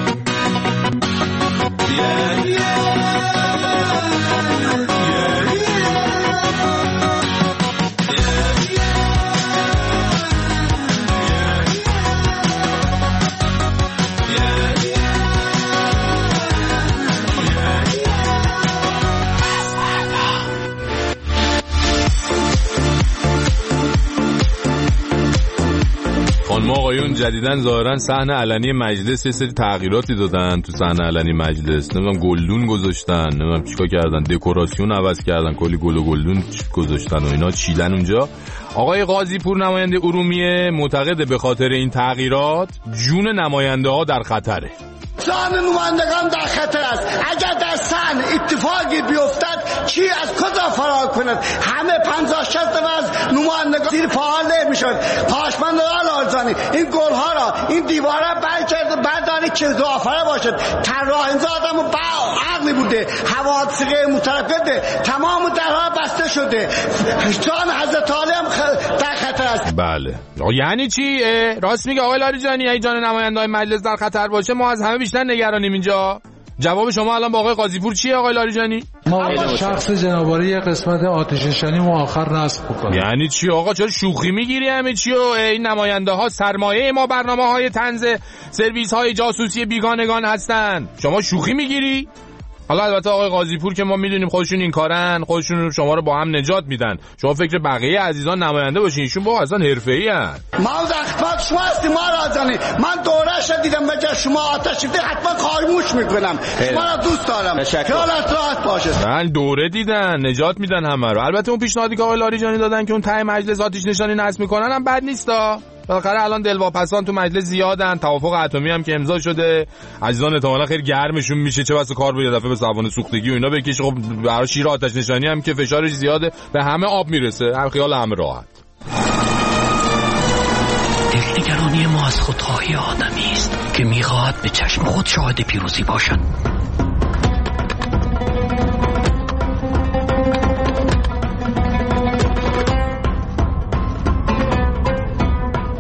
خانم آقایون جدیدن ظاهرا صحنه علنی مجلس یه سری تغییراتی دادن تو صحنه علنی مجلس. نمیدونم گلدون گذاشتن، نمیدونم چیکار کردن، دکوراسیون عوض کردن، کلی گل و گلدون گذاشتن و اینا چیدن اونجا. آقای قاضی پور نماینده ارومیه معتقده به خاطر این تغییرات جون نماینده ها در خطره. جان نمایندگان در خطر است. اگر در صحن اتفاقی بیفتد کی از کجا فرار کند؟ همه پنجاه شصت از نمایندگان زیر پاهاله میشن. پاشمند آلارزانی این گلها را این دیواره برکرد برداری که زعفره باشد. طراح اینجا آدم با عقلی بوده، حوادث غیر مترقبه، تمام درها بسته شده. جان حضرت علی هم در خطر است. بله یعنی چی؟ راست میگه آقای لاریجانی، اگه جان نماینده‌های مجلس در خطر باشه ما از همه بیشتر نگرانیم اینجا. جواب شما الان با آقای قاضی پور چیه آقای لاریجانی؟ ما شخص جنابعالی یه قسمت آتش نشانی ما آخر نصب بکنیم. یعنی چی آقا؟ چرا شوخی میگیری همه چی؟ و این نماینده ها سرمایه ما برنامه‌های طنز سرویس های جاسوسی بیگانگان هستن، شما شوخی میگیری؟ حالا البته آقای قاضی پور که ما میدونیم خودشون این کارن، خودشون شما رو با هم نجات میدن. شما فکر بقیه عزیزان نماینده باشین، ایشون با اصلا حرفه‌ای ان. ما در خدمت شما هستیم ما رازانی. من دوره‌اش دیدم به جای شما آتش شده حتما خاموش میکنم. شما را دوست دارم. خیالت راحت باشه. من دوره دیدن نجات میدن همه رو. البته اون پیشنهادی که آقای لاریجانی دادن که اون ته مجلس آتش نشانی نصب میکنن هم بد نیستا. بالاخره الان دلواپسان تو مجلس زیادن، توافق اتمی هم که امضا شده، عزیزان احتمالاً خیلی گرمشون میشه، چه واسه کار بره دفعه به سوانه سوختگی و اینا بکشه. خب برای شیر آتش نشانی هم که فشارش زیاده به همه آب میرسه، هم خیال همه راحت. دلنگرانی ما از خودخواهی آدمی است که میخواهد به چشم خود شاهد پیروزی باشد.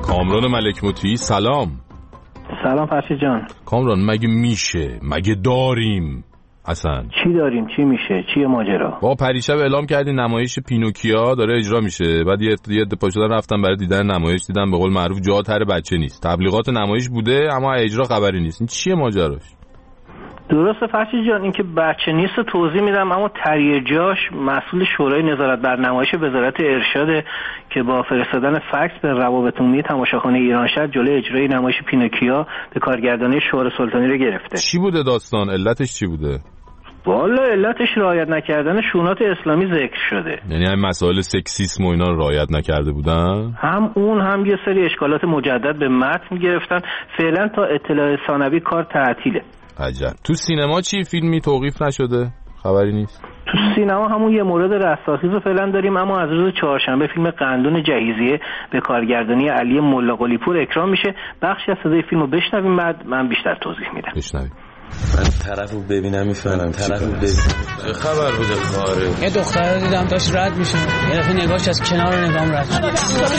کامران ملک مطیعی سلام. سلام فرشید جان. کامران مگه میشه؟ مگه داریم؟ اصلا چی داریم؟ چی میشه؟ چیه ماجرا؟ با پریشب اعلام کردی نمایش پینوکیا داره اجرا میشه، بعد یه یه پا شدن رفتم برای دیدن نمایش، دیدم به قول معروف جا تر بچه نیست. تبلیغات نمایش بوده اما اجرا خبری نیست. این چیه ماجراش؟ درسته فرشید جان، اینکه بچه نیست توضیح میدم، اما تهیه جاش مسئول شورای نظارت بر نمایش وزارت ارشاد که با فرستادن فکس به روابط عمومی تماشاخانه ایرانشهر جلوی اجرای نمایش پینوکیا به کارگردانی شورای سلطانی رو گرفته. چی بوده داستان؟ علتش چی بوده؟ والا علتش رعایت نکردن شونات اسلامی ذکر شده. یعنی هم مسائل سکسیسم و اینا رو رعایت نکرده بودن؟ هم اون هم یه سری اشکالات مجدد به متن گرفتن. فعلا تا اطلاع ثانوی کار تعطیله. عجب. تو سینما چی فیلمی توقیف نشده؟ خبری نیست. تو سینما همون یه مورد رستاخیز رو فعلا داریم، اما از روز چهارشنبه فیلم قندون جهیزیه به کارگردانی علی ملا قلی‌پور اکرام میشه. بخشی از صدای فیلمو بشنویم بعد من بیشتر توضیح میدم. بشنویم. من طرفو ببینم میفهمم طرفو ببینم. چه خبر بوده خاره؟ یه دختر رو دیدم داشت رد میشه، یه دفعه نگاهش از کنار نگام رد شد.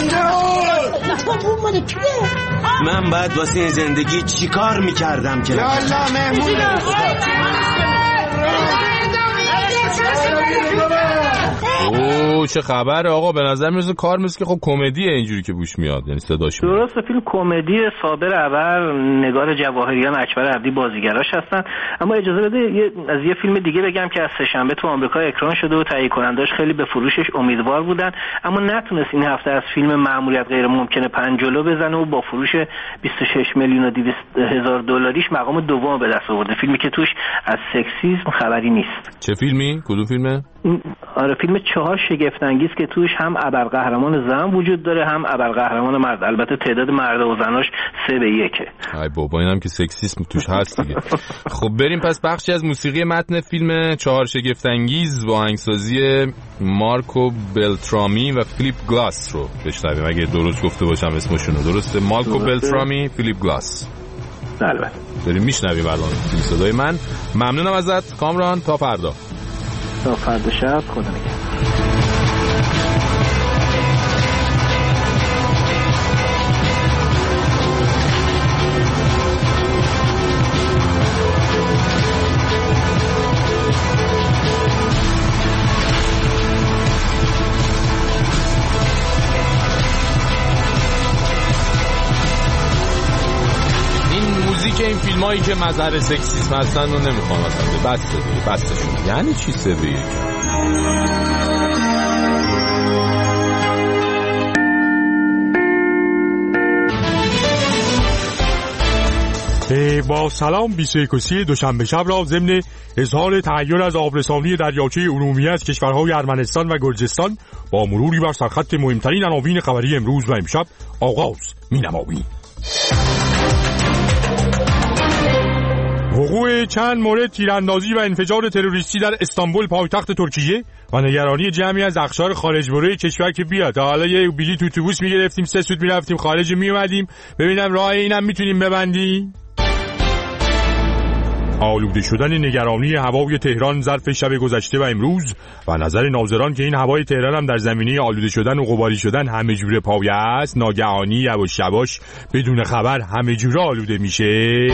من بعد واسه این زندگی چیکار میکردم که یالا مهمونه اوه چه خبره آقا؟ به نظر میاد کار مثل که خب کمدیه اینجوری که بوش میاد، یعنی صداش میاد. درسته فیلم کمدی. صابر ابر، نگار جواهریان، اکبر عبدی بازیگراش هستن. اما اجازه بده یه از یه فیلم دیگه بگم که از سه‌شنبه تو آمریکا اکران شده و تهیه کننده‌اش خیلی به فروشش امیدوار بودن، اما نتونست این هفته از فیلم مأموریت غیر ممکنه پنج جلو بزنه و با فروش بیست و شش میلیون و دویست هزار دلاریش مقام دوم به دست آورده. فیلمی که توش از سکسیسم خبری نیست. چه فیلمی؟ کدوم فیلمه؟ آره فیلم چهار شگفت انگیز که توش هم ابرقهرمان زن وجود داره هم ابرقهرمان مرد. البته تعداد مرد و زناش سه به یکه. ای بابا اینم که سکسیسم توش هست دیگه. خب بریم پس بخشی از موسیقی متن فیلم چهار شگفت انگیز با آهنگسازی مارکو بلترامی و فیلیپ گلاس رو بشنویم اگه درست گفته باشم اسمشونو. درسته؟ مارکو بلترامی، فیلیپ گلاس. البته. بریم میشنویم الان صدای من. ممنونم ازت کامران. تا فردا. تا فردا شب. خدا نگهدار. که این فیلم هایی که مظهر سکسیسم هستن رو نمیخوام اصلا. بسته دیگه بستشون. یعنی چی سه به یک؟ با سلام بیست و یک دوشنبه شب را ضمن اظهار تحیر از آبرسانی دریاچه ارومیه از کشورهای ارمنستان و گرجستان با مروری بر سرخط مهمترین عناوین خبری امروز و امشب آغاز می‌نماییم. وقوع چند مورد تیراندازی و انفجار تروریستی در استانبول پایتخت ترکیه و نگرانی جمعی از اقشار خارج‌بره کشور که بیاد. تا حالا یه بلیط اتوبوس می‌گرفتیم سه سوت می‌رفتیم خارج میومدیم ببینم راه اینم میتونیم ببندیم. آلوده شدن نگرانی هوای تهران ظرف شب گذشته و امروز و نظر ناظران که این هوای تهران هم در زمینه آلوده شدن و غباری شدن همه جوره پایه است، ناگهانی یواش یواش بدون خبر همه جوره آلوده میشه.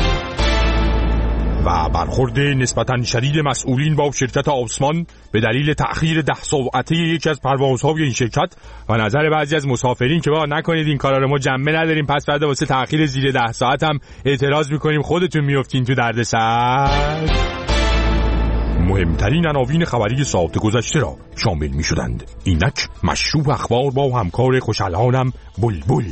و برخورد نسبتاً شدید مسئولین با شرکت آسمان به دلیل تأخیر ده ساعته یکی از پروازهای این شرکت و نظر بعضی از مسافرین که با نکنید این کارا رو ما جنبه نداریم پس بعد واسه تأخیر زیر ده ساعت هم اعتراض میکنیم خودتون میافتین تو دردسر. مهمترین عناوین خبری ساعت گذشته را شامل میشدند. اینک مشروع اخبار با همکار خوشالانم بلبل.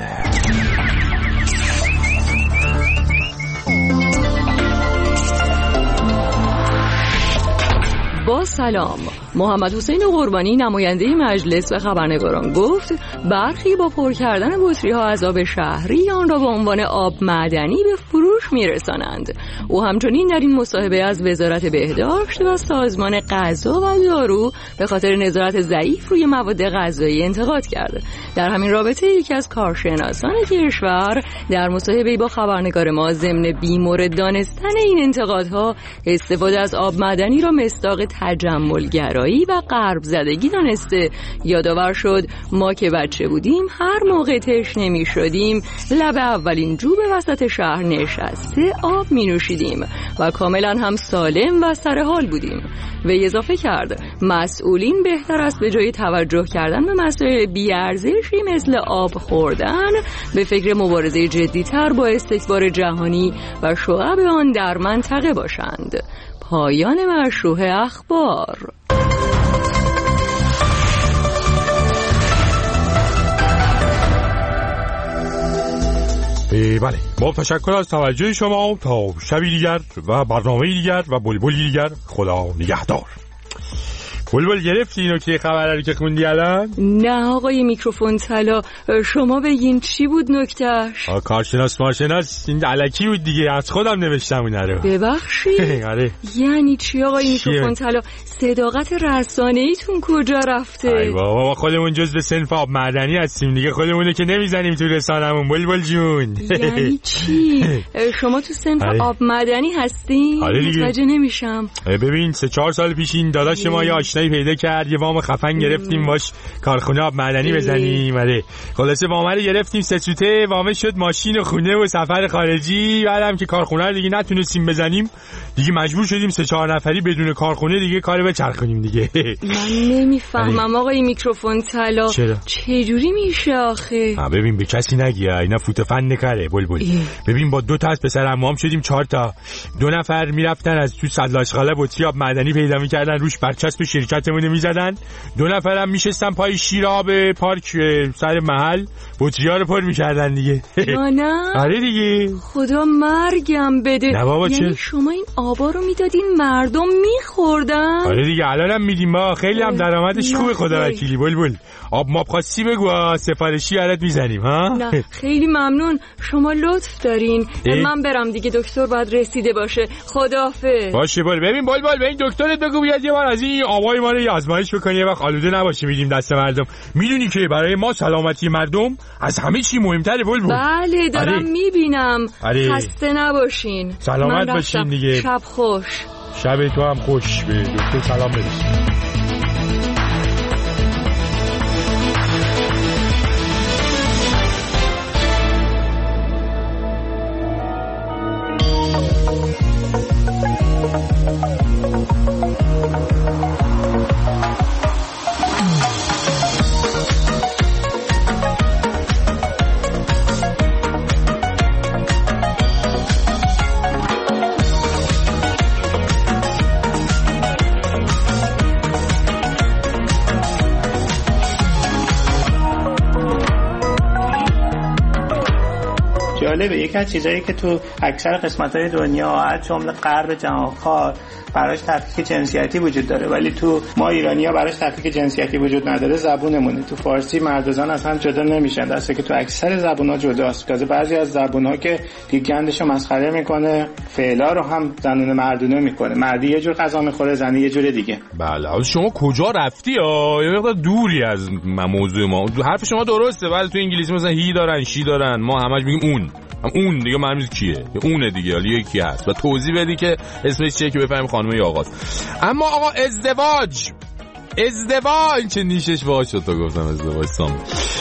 با سلام. محمد حسین قربانی نماینده مجلس و خبرنگاران گفت برخی با پر کردن بطری ها از آب شهری آن را به عنوان آب معدنی به فروش میرسانند. او همچنین در این مصاحبه از وزارت بهداشت و سازمان غذا و دارو به خاطر نظارت ضعیف روی مواد غذایی انتقاد کرد. در همین رابطه یکی از کارشناسان کشور در مصاحبه با خبرنگار ما ضمن بیمورد دانستن این انتقادها استفاده از آب معدنی را مصداق تجملگرایی و غرب زدگی دانسته. یادآور شد ما که بچه بودیم هر موقع تشنه می شدیم لب اولین جو به وسط شهر نشسته آب می نوشیدیم و کاملا هم سالم و سر حال بودیم. و اضافه کرد مسئولین بهتر است به جای توجه کردن به مسائل بی‌ارزشی مثل آب خوردن به فکر مبارزه جدی‌تر با استکبار جهانی و شعب آن در منطقه باشند. پایان مشروح اخبار. بله، با تشکر از توجه شما. تا شبی دیگر و برنامه دیگر و بلبلی دیگر، خدا نگهدار. بلبل گرفتی اینو که خبره که خوندی الان؟ نه آقای میکروفون طلا، شما بگین چی بود نکتهش؟ کارشناس مارشناس این الکی بود دیگه، از خودم نوشتم اینا رو. ببخشید آره. یعنی چی آقای میکروفون طلا؟ صداقت رسانه ایتون کجا رفته؟ ای بابا خودمون جزء صنف آب معدنی هستیم دیگه، خودمونه که نمیزنیم تو رسانمون. بلبل جون یعنی چی؟ شما تو صنف آره. آب معدنی هستین؟ آره دیگه. متوجه نمیشم. ببین سه چهار سال پیش این داداش ما یه آشنایی پیدا کرد، یه وام خفن گرفتیم باش کارخونه آب معدنی بزنیم. آره خلاصه وام رو گرفتیم سه سوته، وام شد ماشین و خونه و سفر خارجی. بعدم که کارخونه رو دیگه نتونستیم بزنیم دیگه مجبور شدیم سه چهار نفری بدون کارخونه دیگه کارو بچرخونیم دیگه. من نمیفهمم آقای میکروفون طلا چه جوری میشه آخه؟ ببین به کسی نگی اینا فوت فن نکره بلبل. ببین با دو تا از پسر عموام شدیم چهار تا، دو نفر میرفتن از تو سدلاشخاله بطری آب معدنی پیدا میکردن روش برچسب شرکتمون رو میزدن، دو نفرم میشستن پای شیر آب پارک سر محل بطری‌ها رو پر میکردن دیگه. نه آره دیگه. خدا مرگم بده. نه بابا یعنی چه؟ شما این آبا رو میدادین مردم میخوردن؟ آره دیگه الانم میدیم ما، خیلی هم درآمدش خوبه خدا وکیلی بلبل. آب ماب خواستی بگو سفارشی برات میزنیم ها. نه خیلی ممنون، شما لطف دارین. من برم دیگه، دکتر باید رسیده باشه. خداحافظ. باشه بل. ببین بلبل به این دکترت بگو بیاد یه بار از این آبای ما رو آزمایش بکنی، یه وقت آلوده نباشه میدیم دست مردم. میدونی که برای ما سلامتی مردم از همه چی مهمتره بلبل. بله دارم آره. میبینم. آره. خسته نباشین. سلامت باشین دیگه. شب خوش. شب تو هم خوش. به دکتر سلام برسون. جالبه یکی از چیزایی که تو اکثر قسمت‌های دنیا از جمله غرب جهانخوار براش تفکیک جنسیتی وجود داره، ولی تو ما ایرانی‌ها براش تفکیک جنسیتی وجود نداره. زبونمونه. تو فارسی مرد و زن از هم جدا نمیشن، درسته که تو اکثر زبون‌ها جداست. که بعضی از زبون‌ها که گندشو مسخره میکنه، فعلا رو هم زنونه مردونه میکنه. مردی یه جور غذا میخوره، زنی یه جور دیگه. بله حالا شما کجا رفتی؟ آ یه مقدار دوری از موضوع ما. حرف شما درسته، ولی تو انگلیسی مثلا هی دارن شی دارن، ما همش میگیم اون. اون دیگه معلومه کیه، اونه دیگه، حالا یکی هست و توضیح بدی که اسمش چیه که بفهمیم خانم یا آقاست. اما آقا ازدواج ازدواج چه نیشش باز شد تا گفتم ازدواج سام.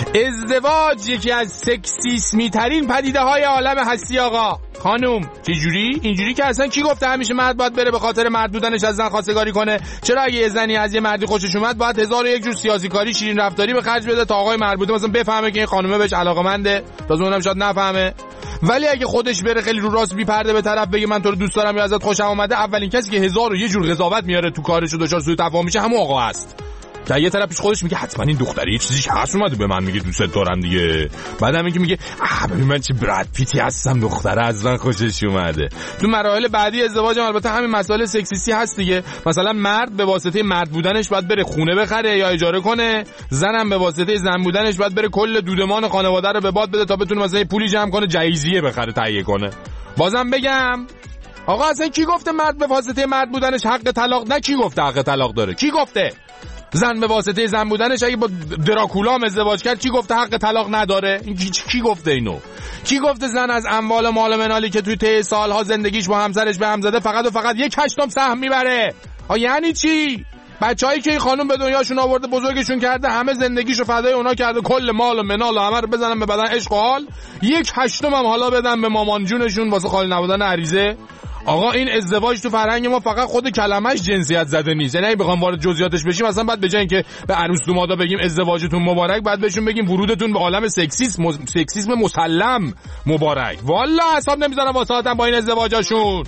ازدواج یکی از سکسیسمی ترین پدیده های عالم هستی آقا. خانم چه جوری؟ اینجوری که اصلا کی گفته همیشه مرد باید بره به خاطر مرد بودنش از زن خواستگاری کنه؟ چرا اگه یه زنی از یه مردی خوشش اومد باید هزار و یک جور سیاسی کاری شیرین رفتاری به خرج بده تا آقای مربوطه مثلا بفهمه که این خانومه بهش علاقه‌منده، تازه اونم شاید نفهمه. ولی اگه خودش بره خیلی رو راست بی پرده به طرف بگه من تو رو دوست دارم یا ازت خوشم اومده، اولین کسی که هزار و یه جور قضاوت میاره تو کارش و دچار سوء تفاهم میشه همون آقا است. که یه طرف پیش خودش میگه حتما این دختری یه چیزی هست اومده به من میگه دوست دارم دیگه، بعدم میگه میگه آ ببین من چه براد پیتی هستم، دختره اصلا خوشش اومده. تو مراحل بعدی ازدواج البته همین مسائل سکسیستی هست دیگه. مثلا مرد به واسطه مرد بودنش باید بره خونه بخره یا اجاره کنه، زنم به واسطه زن بودنش باید بره کل دودمان خانواده رو به باد بده تا بتونه مثلا پولی جمع کنه جایزیه بخره تهیه کنه. بازم بگم آقا اصلا کی گفته مرد به واسطه مرد بودنش حق طلاق؟ نه کی گفته حق طلاق داره؟ کی گفته؟ زن به واسطه زن بودنش اگه با دراکولا هم ازدواج کرد کی گفته حق طلاق نداره؟ این کی, کی گفته اینو؟ کی گفته زن از اموال و مال و منالی که توی طی سالها زندگیش با همسرش به هم زده فقط و فقط یک هشتم سهم میبره؟ آ یعنی چی؟ بچه‌ای که این خانم به دنیاشون آورده بزرگشون کرده همه زندگیشو فدای اونا کرده کل مال و منال و همه رو بزنن به بدن عشق و حال یک هشتم هم حالا بدن به مامان جونشون واسه خالی نبودن عریضه. آقا این ازدواج تو فرهنگ ما فقط خود کلمش جنسیت زده نیست. یعنی اگه بخوام وارد جزئیاتش بشیم مثلا بعد به جای اینکه به عروس دومادا بگیم ازدواجتون مبارک بعد بهشون بگیم ورودتون به عالم سکسیسم مز... سکسیسم مسلم مبارک. والا حساب نمیذارم واسهاتم با این ازدواجاشون.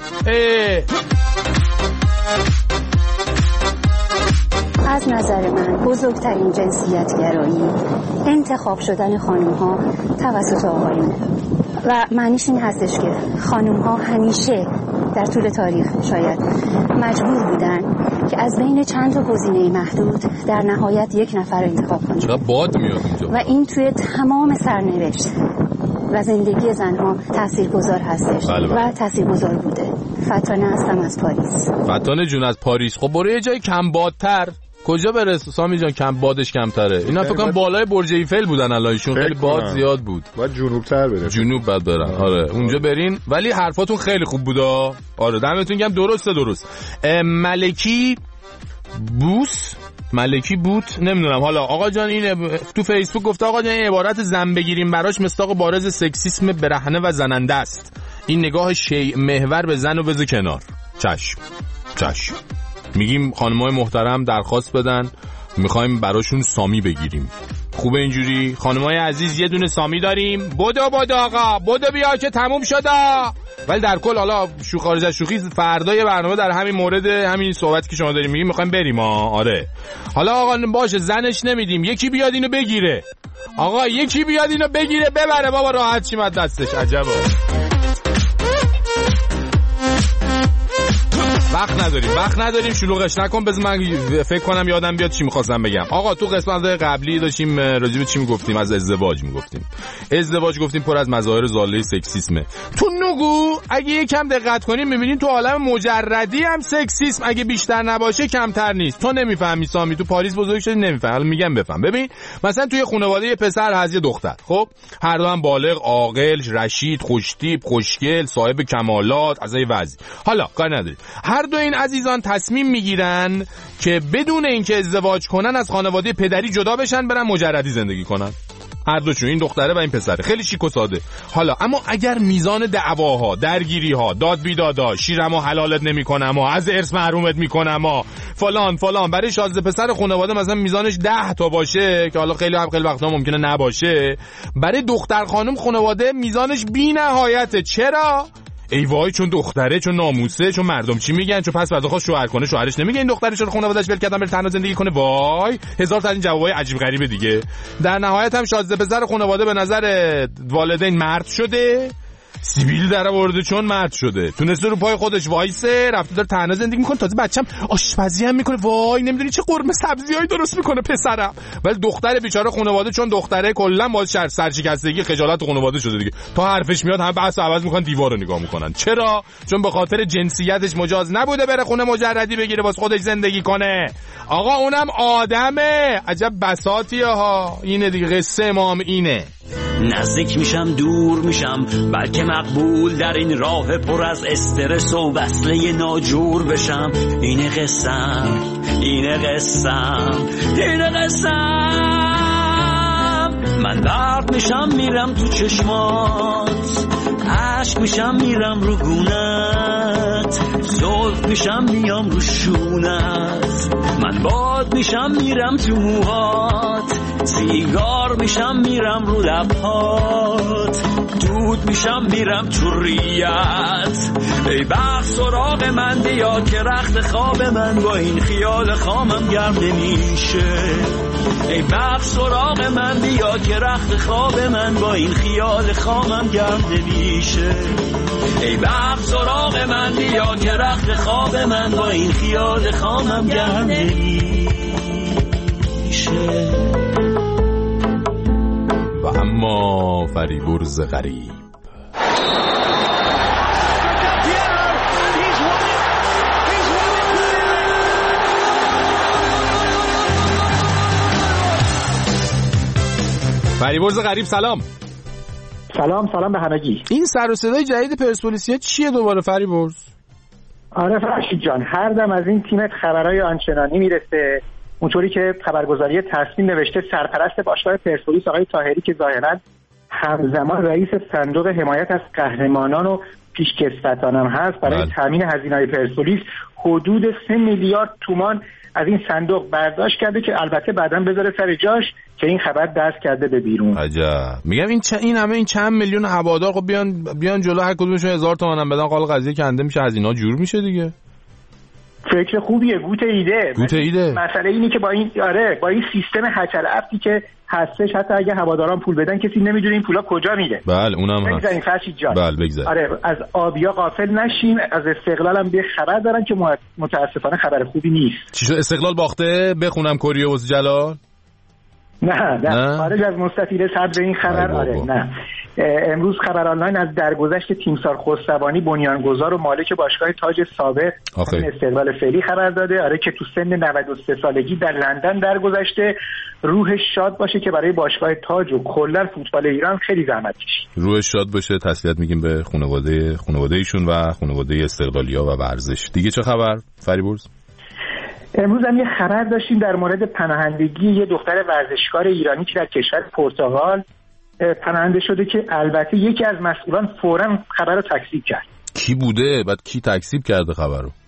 از نظر من بزرگترین جنسیت گرایی انتخاب شدن خانم ها توسط آقایونه و معنیش این هستش که خانم ها همیشه در طول تاریخ شاید مجبور بودن که از بین چند تا گزینه محدود در نهایت یک نفر انتخاب کنن. چقدر باد میاد اینجا. و این توی تمام سرنوشت و زندگی زنها تاثیرگذار هستش. بله بله. و تاثیرگذار بوده. فتانه هستم از پاریس. فتانه جون از پاریس. خب برو یه جای کم بادتر. کجا برس سامی جان؟ کم بادش کمتره. اینا فکر کنم بالای برج ایفل بودن الانشون خیلی باد زیاد بود. باید جنوبتر برن. جنوب بعد برن. آره اونجا برین. ولی حرفاتون خیلی خوب بودا. آره دمتون گرم. درسته درست. ملکی بوس ملکی بوت نمیدونم. حالا آقا جان این تو فیسبوک گفته آقا جان این عبارت زن بگیریم براش مصداق بارز سکسیسم برهنه و زننده است. این نگاه شیء محور به زن و بز کنار. چشم چشم. میگیم خانمای محترم درخواست بدن میخوایم براشون سامی بگیریم. خوبه اینجوری؟ خانمای عزیز یه دونه سامی داریم. بدو بدو آقا بدو بیا که تموم شده. ولی در کل حالا شوخ خارج از شوخی فردای برنامه در همین مورد همین صحبتی که شما داریم میگیم میخوایم بریم. آره حالا آقا باشه زنش نمیدیم یکی بیاد اینو بگیره. آقا یکی بیاد اینو بگیره ببره بابا راحت چی مد دستش. عجبا. وقت نداریم وقت نداریم شلوغش نکن. بذار من فکر کنم یادم بیاد چی می‌خواستم بگم. آقا تو قسمت قبلی داشتیم راجع به چی میگفتیم؟ از ازدواج میگفتیم. ازدواج گفتیم پر از مظاهر ضاله سکسیسمه. تو نگو اگه یکم دقت کنیم می‌بینین تو عالم مجردی هم سکسیسم اگه بیشتر نباشه کمتر نیست. تو نمیفهمی سامی تو پاریس بزرگ شدی نمیفهمی. حالا میگم بفهم. ببین مثلا توی خانواده یه پسر هست یه دختر. خب هر دو هم بالغ عاقل رشید خوشتیپ خوشگل صاحب کمالات از این وضع. حالا کار نداری هر دو این عزیزان تصمیم میگیرن که بدون اینکه ازدواج کنن از خانواده پدری جدا بشن برن مجردی زندگی کنن. هر دوشون این دختره و این پسره. خیلی شیک و ساده. حالا اما اگر میزان دعواها درگیریها داد بیدادا شیرمو حلالت نمیکنم و از ارث محرومت میکنم و فلان فلان برای شازده پسر خانواده مثلا میزانش ده تا باشه که حالا خیلی هم خیلی وقتا ممکنه نباشه، برای دختر خانم خانواده میزانش بی نهایته. چرا؟ ای وای چون دختره، چون ناموسه، چون مردم چی میگن، چون پس بعد خواست شوهر کنه شوهرش نمیگه این دخترش رو خانواده‌اش ول کردن بره تنها زندگی کنه. وای هزار تا این جوابای عجیب غریبه دیگه. در نهایت هم شازده پسر خانواده به نظر والدین مرد شده، سیبیل در آورده چون مرد شده، تونسته رو پای خودش وایسه، رفته داره تنها زندگی میکنه، تازه بچه‌م آشپزی هم میکنه. وای نمیدونی چه قرمه سبزیایی درست میکنه پسرم. ولی دختر بیچاره خانواده چون دختره کلا باز شر سرشکستگی خجالت خانواده شده دیگه، تا حرفش میاد همه بحث عوض میکنن دیوارو نگاه میکنن. چرا؟ چون به خاطر جنسیتش مجاز نبوده بره خونه مجردی بگیره واسه خودش زندگی کنه. آقا اونم آدمه. عجب بساطیه ها. اینه دیگه قصه ما هم اینه. نزدیک میشم دور میشم بلکه مقبول در این راه پر از استرس و وصله ناجور بشم. اینه قسم اینه قسم اینه قسم. من برد میشم میرم تو چشمات، عشق میشم میرم رو گونت، زلف میشم میام رو شونت. من باد میشم میرم تو موهات، سیگار میشم میرم رو لبهات، دود میشم میرم تو ریت. ای بخت سراغ من بیا که رخت خواب من با این خیال خامم گرم نمیشه. ای بخت سراغ من بیا که رخت خواب من با این خیال خامم گرم نمیشه. ای بخت سراغ من بیا که رخت خواب من با این خیال خامم گرم نمیشه. و اما فریبرز غریب. فریبرز غریب سلام. سلام سلام به همگی. این سر و صدای جدید پرسپولیسیا چیه دوباره فریبرز؟ آره فرشید جان، هر دم از این تیمت خبرهای آنچنانی میرسه، اونطوری که خبرگزاری تصمیم نوشته سرپرست باشگاه پرسپولیس آقای طاهری که ظاهراً همزمان رئیس صندوق حمایت از قهرمانان و پیشکسوتان هم هست برای تامین هزینه‌های پرسپولیس حدود سه میلیارد تومان از این صندوق برداشت کرده که البته بعداً بذاره سر جاش که این خبر دست کرده به بیرون. عجب. میگم این چه این همه این چند میلیون هوادار خب بیان بیان جلو هر کدومشون هزار تومان هم بدن، قال قضیه کنده میشه، هزینه‌ها جور میشه دیگه. فکر خوبیه، گوت ایده. گوت ایده. مسئله اینه که با این آره با این سیستم هچل افتی که هستش، حتی اگه هواداران پول بدن کسی نمیدونه این پولا کجا میره. بله اونم هست. بگذاریم فرشید جان. بله بگذاریم. آره از آبیا غافل نشیم، از استقلال هم به خبر دارن که متاسفانه خبر خوبی نیست. چی شد استقلال باخته؟ بخونم کوریوس جلال؟ نه نه خارج از مستطیل صدر این خبر. آره نه امروز خبر آنلاین از درگذشت تیمسار خسروانی بنیانگذار و مالک باشگاه تاج سابق استقلال فعلی خبر داده. آره که تو سن نود و سه سالگی در لندن درگذشته. روحش شاد باشه که برای باشگاه تاج و کلا فوتبال ایران خیلی زحمت کشید. روحش شاد باشه. تسلیت میگیم به خانواده خانواده ایشون و خانواده استقلالیا و ورزش. دیگه چه خبر فریبرز؟ امروز هم یه خبر داشتیم در مورد پناهندگی یه دختر ورزشکار ایرانی که در کشور پرتغال پناهنده شده که البته یکی از مسئولان فوراً خبر رو تکذیب کرد. کی بوده؟ بعد کی تکذیب کرده خبر رو؟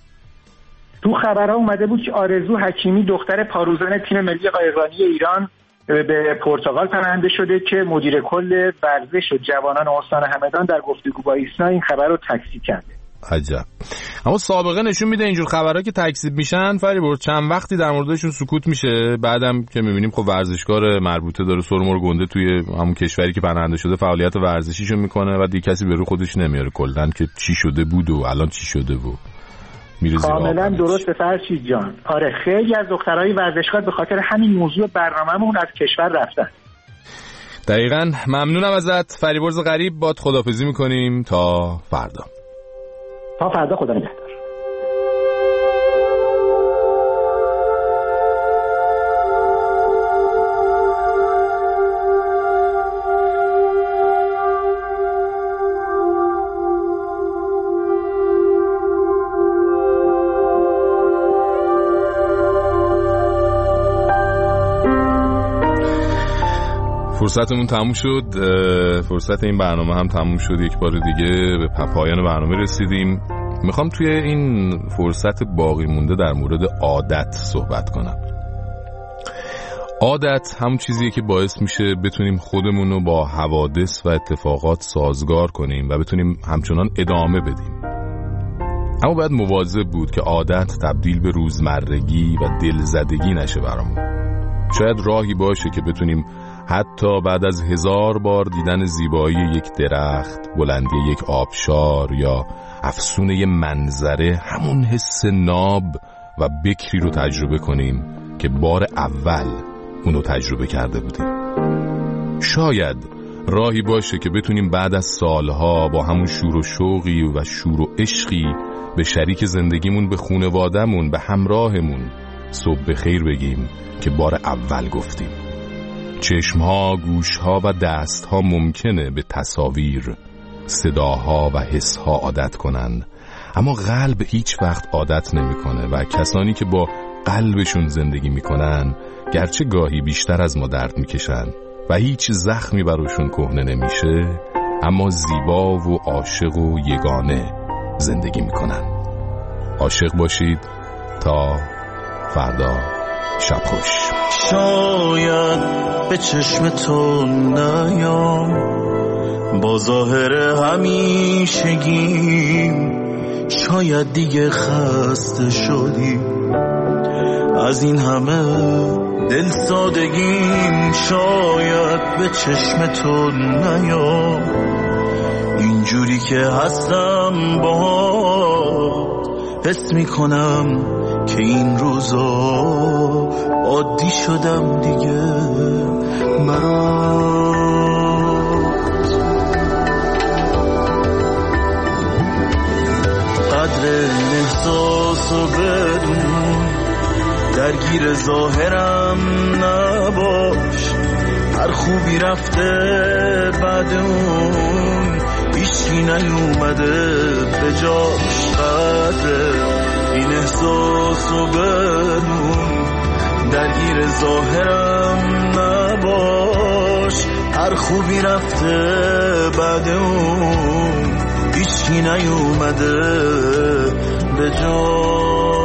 تو خبرها اومده بود که آرزو حکیمی دختر پاروزان تیم ملی قایقرانی ایران به پرتغال پناهنده شده که مدیر کل ورزش و جوانان استان همدان در گفتگو با ایسنا این خبر رو تکذیب کرده. عجب. اما سابقه نشون میده اینجور خبرها که تکذیب میشن فریبرز چند وقتی در موردشون سکوت میشه، بعدم که میبینیم خب ورزشکار مربوطه داره سرمر گنده توی همون کشوری که پناهنده شده فعالیت ورزشیشو میکنه و دیگه کسی به رو خودش نمیاره کلا که چی شده بود و الان چی شده و میره زیر آب. کاملا درسته فرشید جان. آره خیلی از دخترای ورزشکار به خاطر همین موضوع برنامه‌مون از کشور رفتن. دقیقاً. ممنونم ازت فریبرز غریب. باد خداحافظی میکنیم تا فردا. تا فردا خدا نگهدار. فرصتمون تموم شد. فرصت این برنامه هم تموم شد. یک بار دیگه به پایان برنامه رسیدیم. میخوام توی این فرصت باقی مونده در مورد عادت صحبت کنم. عادت همون چیزیه که باعث میشه بتونیم خودمون رو با حوادث و اتفاقات سازگار کنیم و بتونیم همچنان ادامه بدیم. اما باید مواظب بود که عادت تبدیل به روزمرگی و دلزدگی نشه برامون. شاید راهی باشه که بتونیم حتی بعد از هزار بار دیدن زیبایی یک درخت، بلندی یک آبشار یا افسونه یه منظره، همون حس ناب و بکری رو تجربه کنیم که بار اول اونو تجربه کرده بودیم. شاید راهی باشه که بتونیم بعد از سالها با همون شور و شوقی و شور و عشقی به شریک زندگیمون، به خانواده‌مون، به همراهمون صبح بخیر بگیم که بار اول گفتیم. چشمها، گوشها و دستها ممکنه به تصاویر، صداها و حسها عادت کنن، اما قلب هیچ وقت عادت نمیکنه و کسانی که با قلبشون زندگی میکنن گرچه گاهی بیشتر از ما درد میکشن و هیچ زخمی براشون کهنه نمیشه، اما زیبا و عاشق و یگانه زندگی میکنن. عاشق باشید. تا فردا. شب خوش. شاید به چشم تو نیام با ظاهر همیشگیم، شاید دیگه خسته شدی از این همه دل سادگیم. شاید به چشم تو نیام اینجوری که هستم باهات، حس میکنم که این روزا عادی شدم دیگه مرات. قدر احساسو بدون، درگیر ظاهرم نباش، هر خوبی رفته بعد اون هیچ هیچکی نیومده به جاش قدره این احساسو بدون درگیر ظاهرم نباش هر خوبی رفته بعد اون هیچکی نیومده به جاش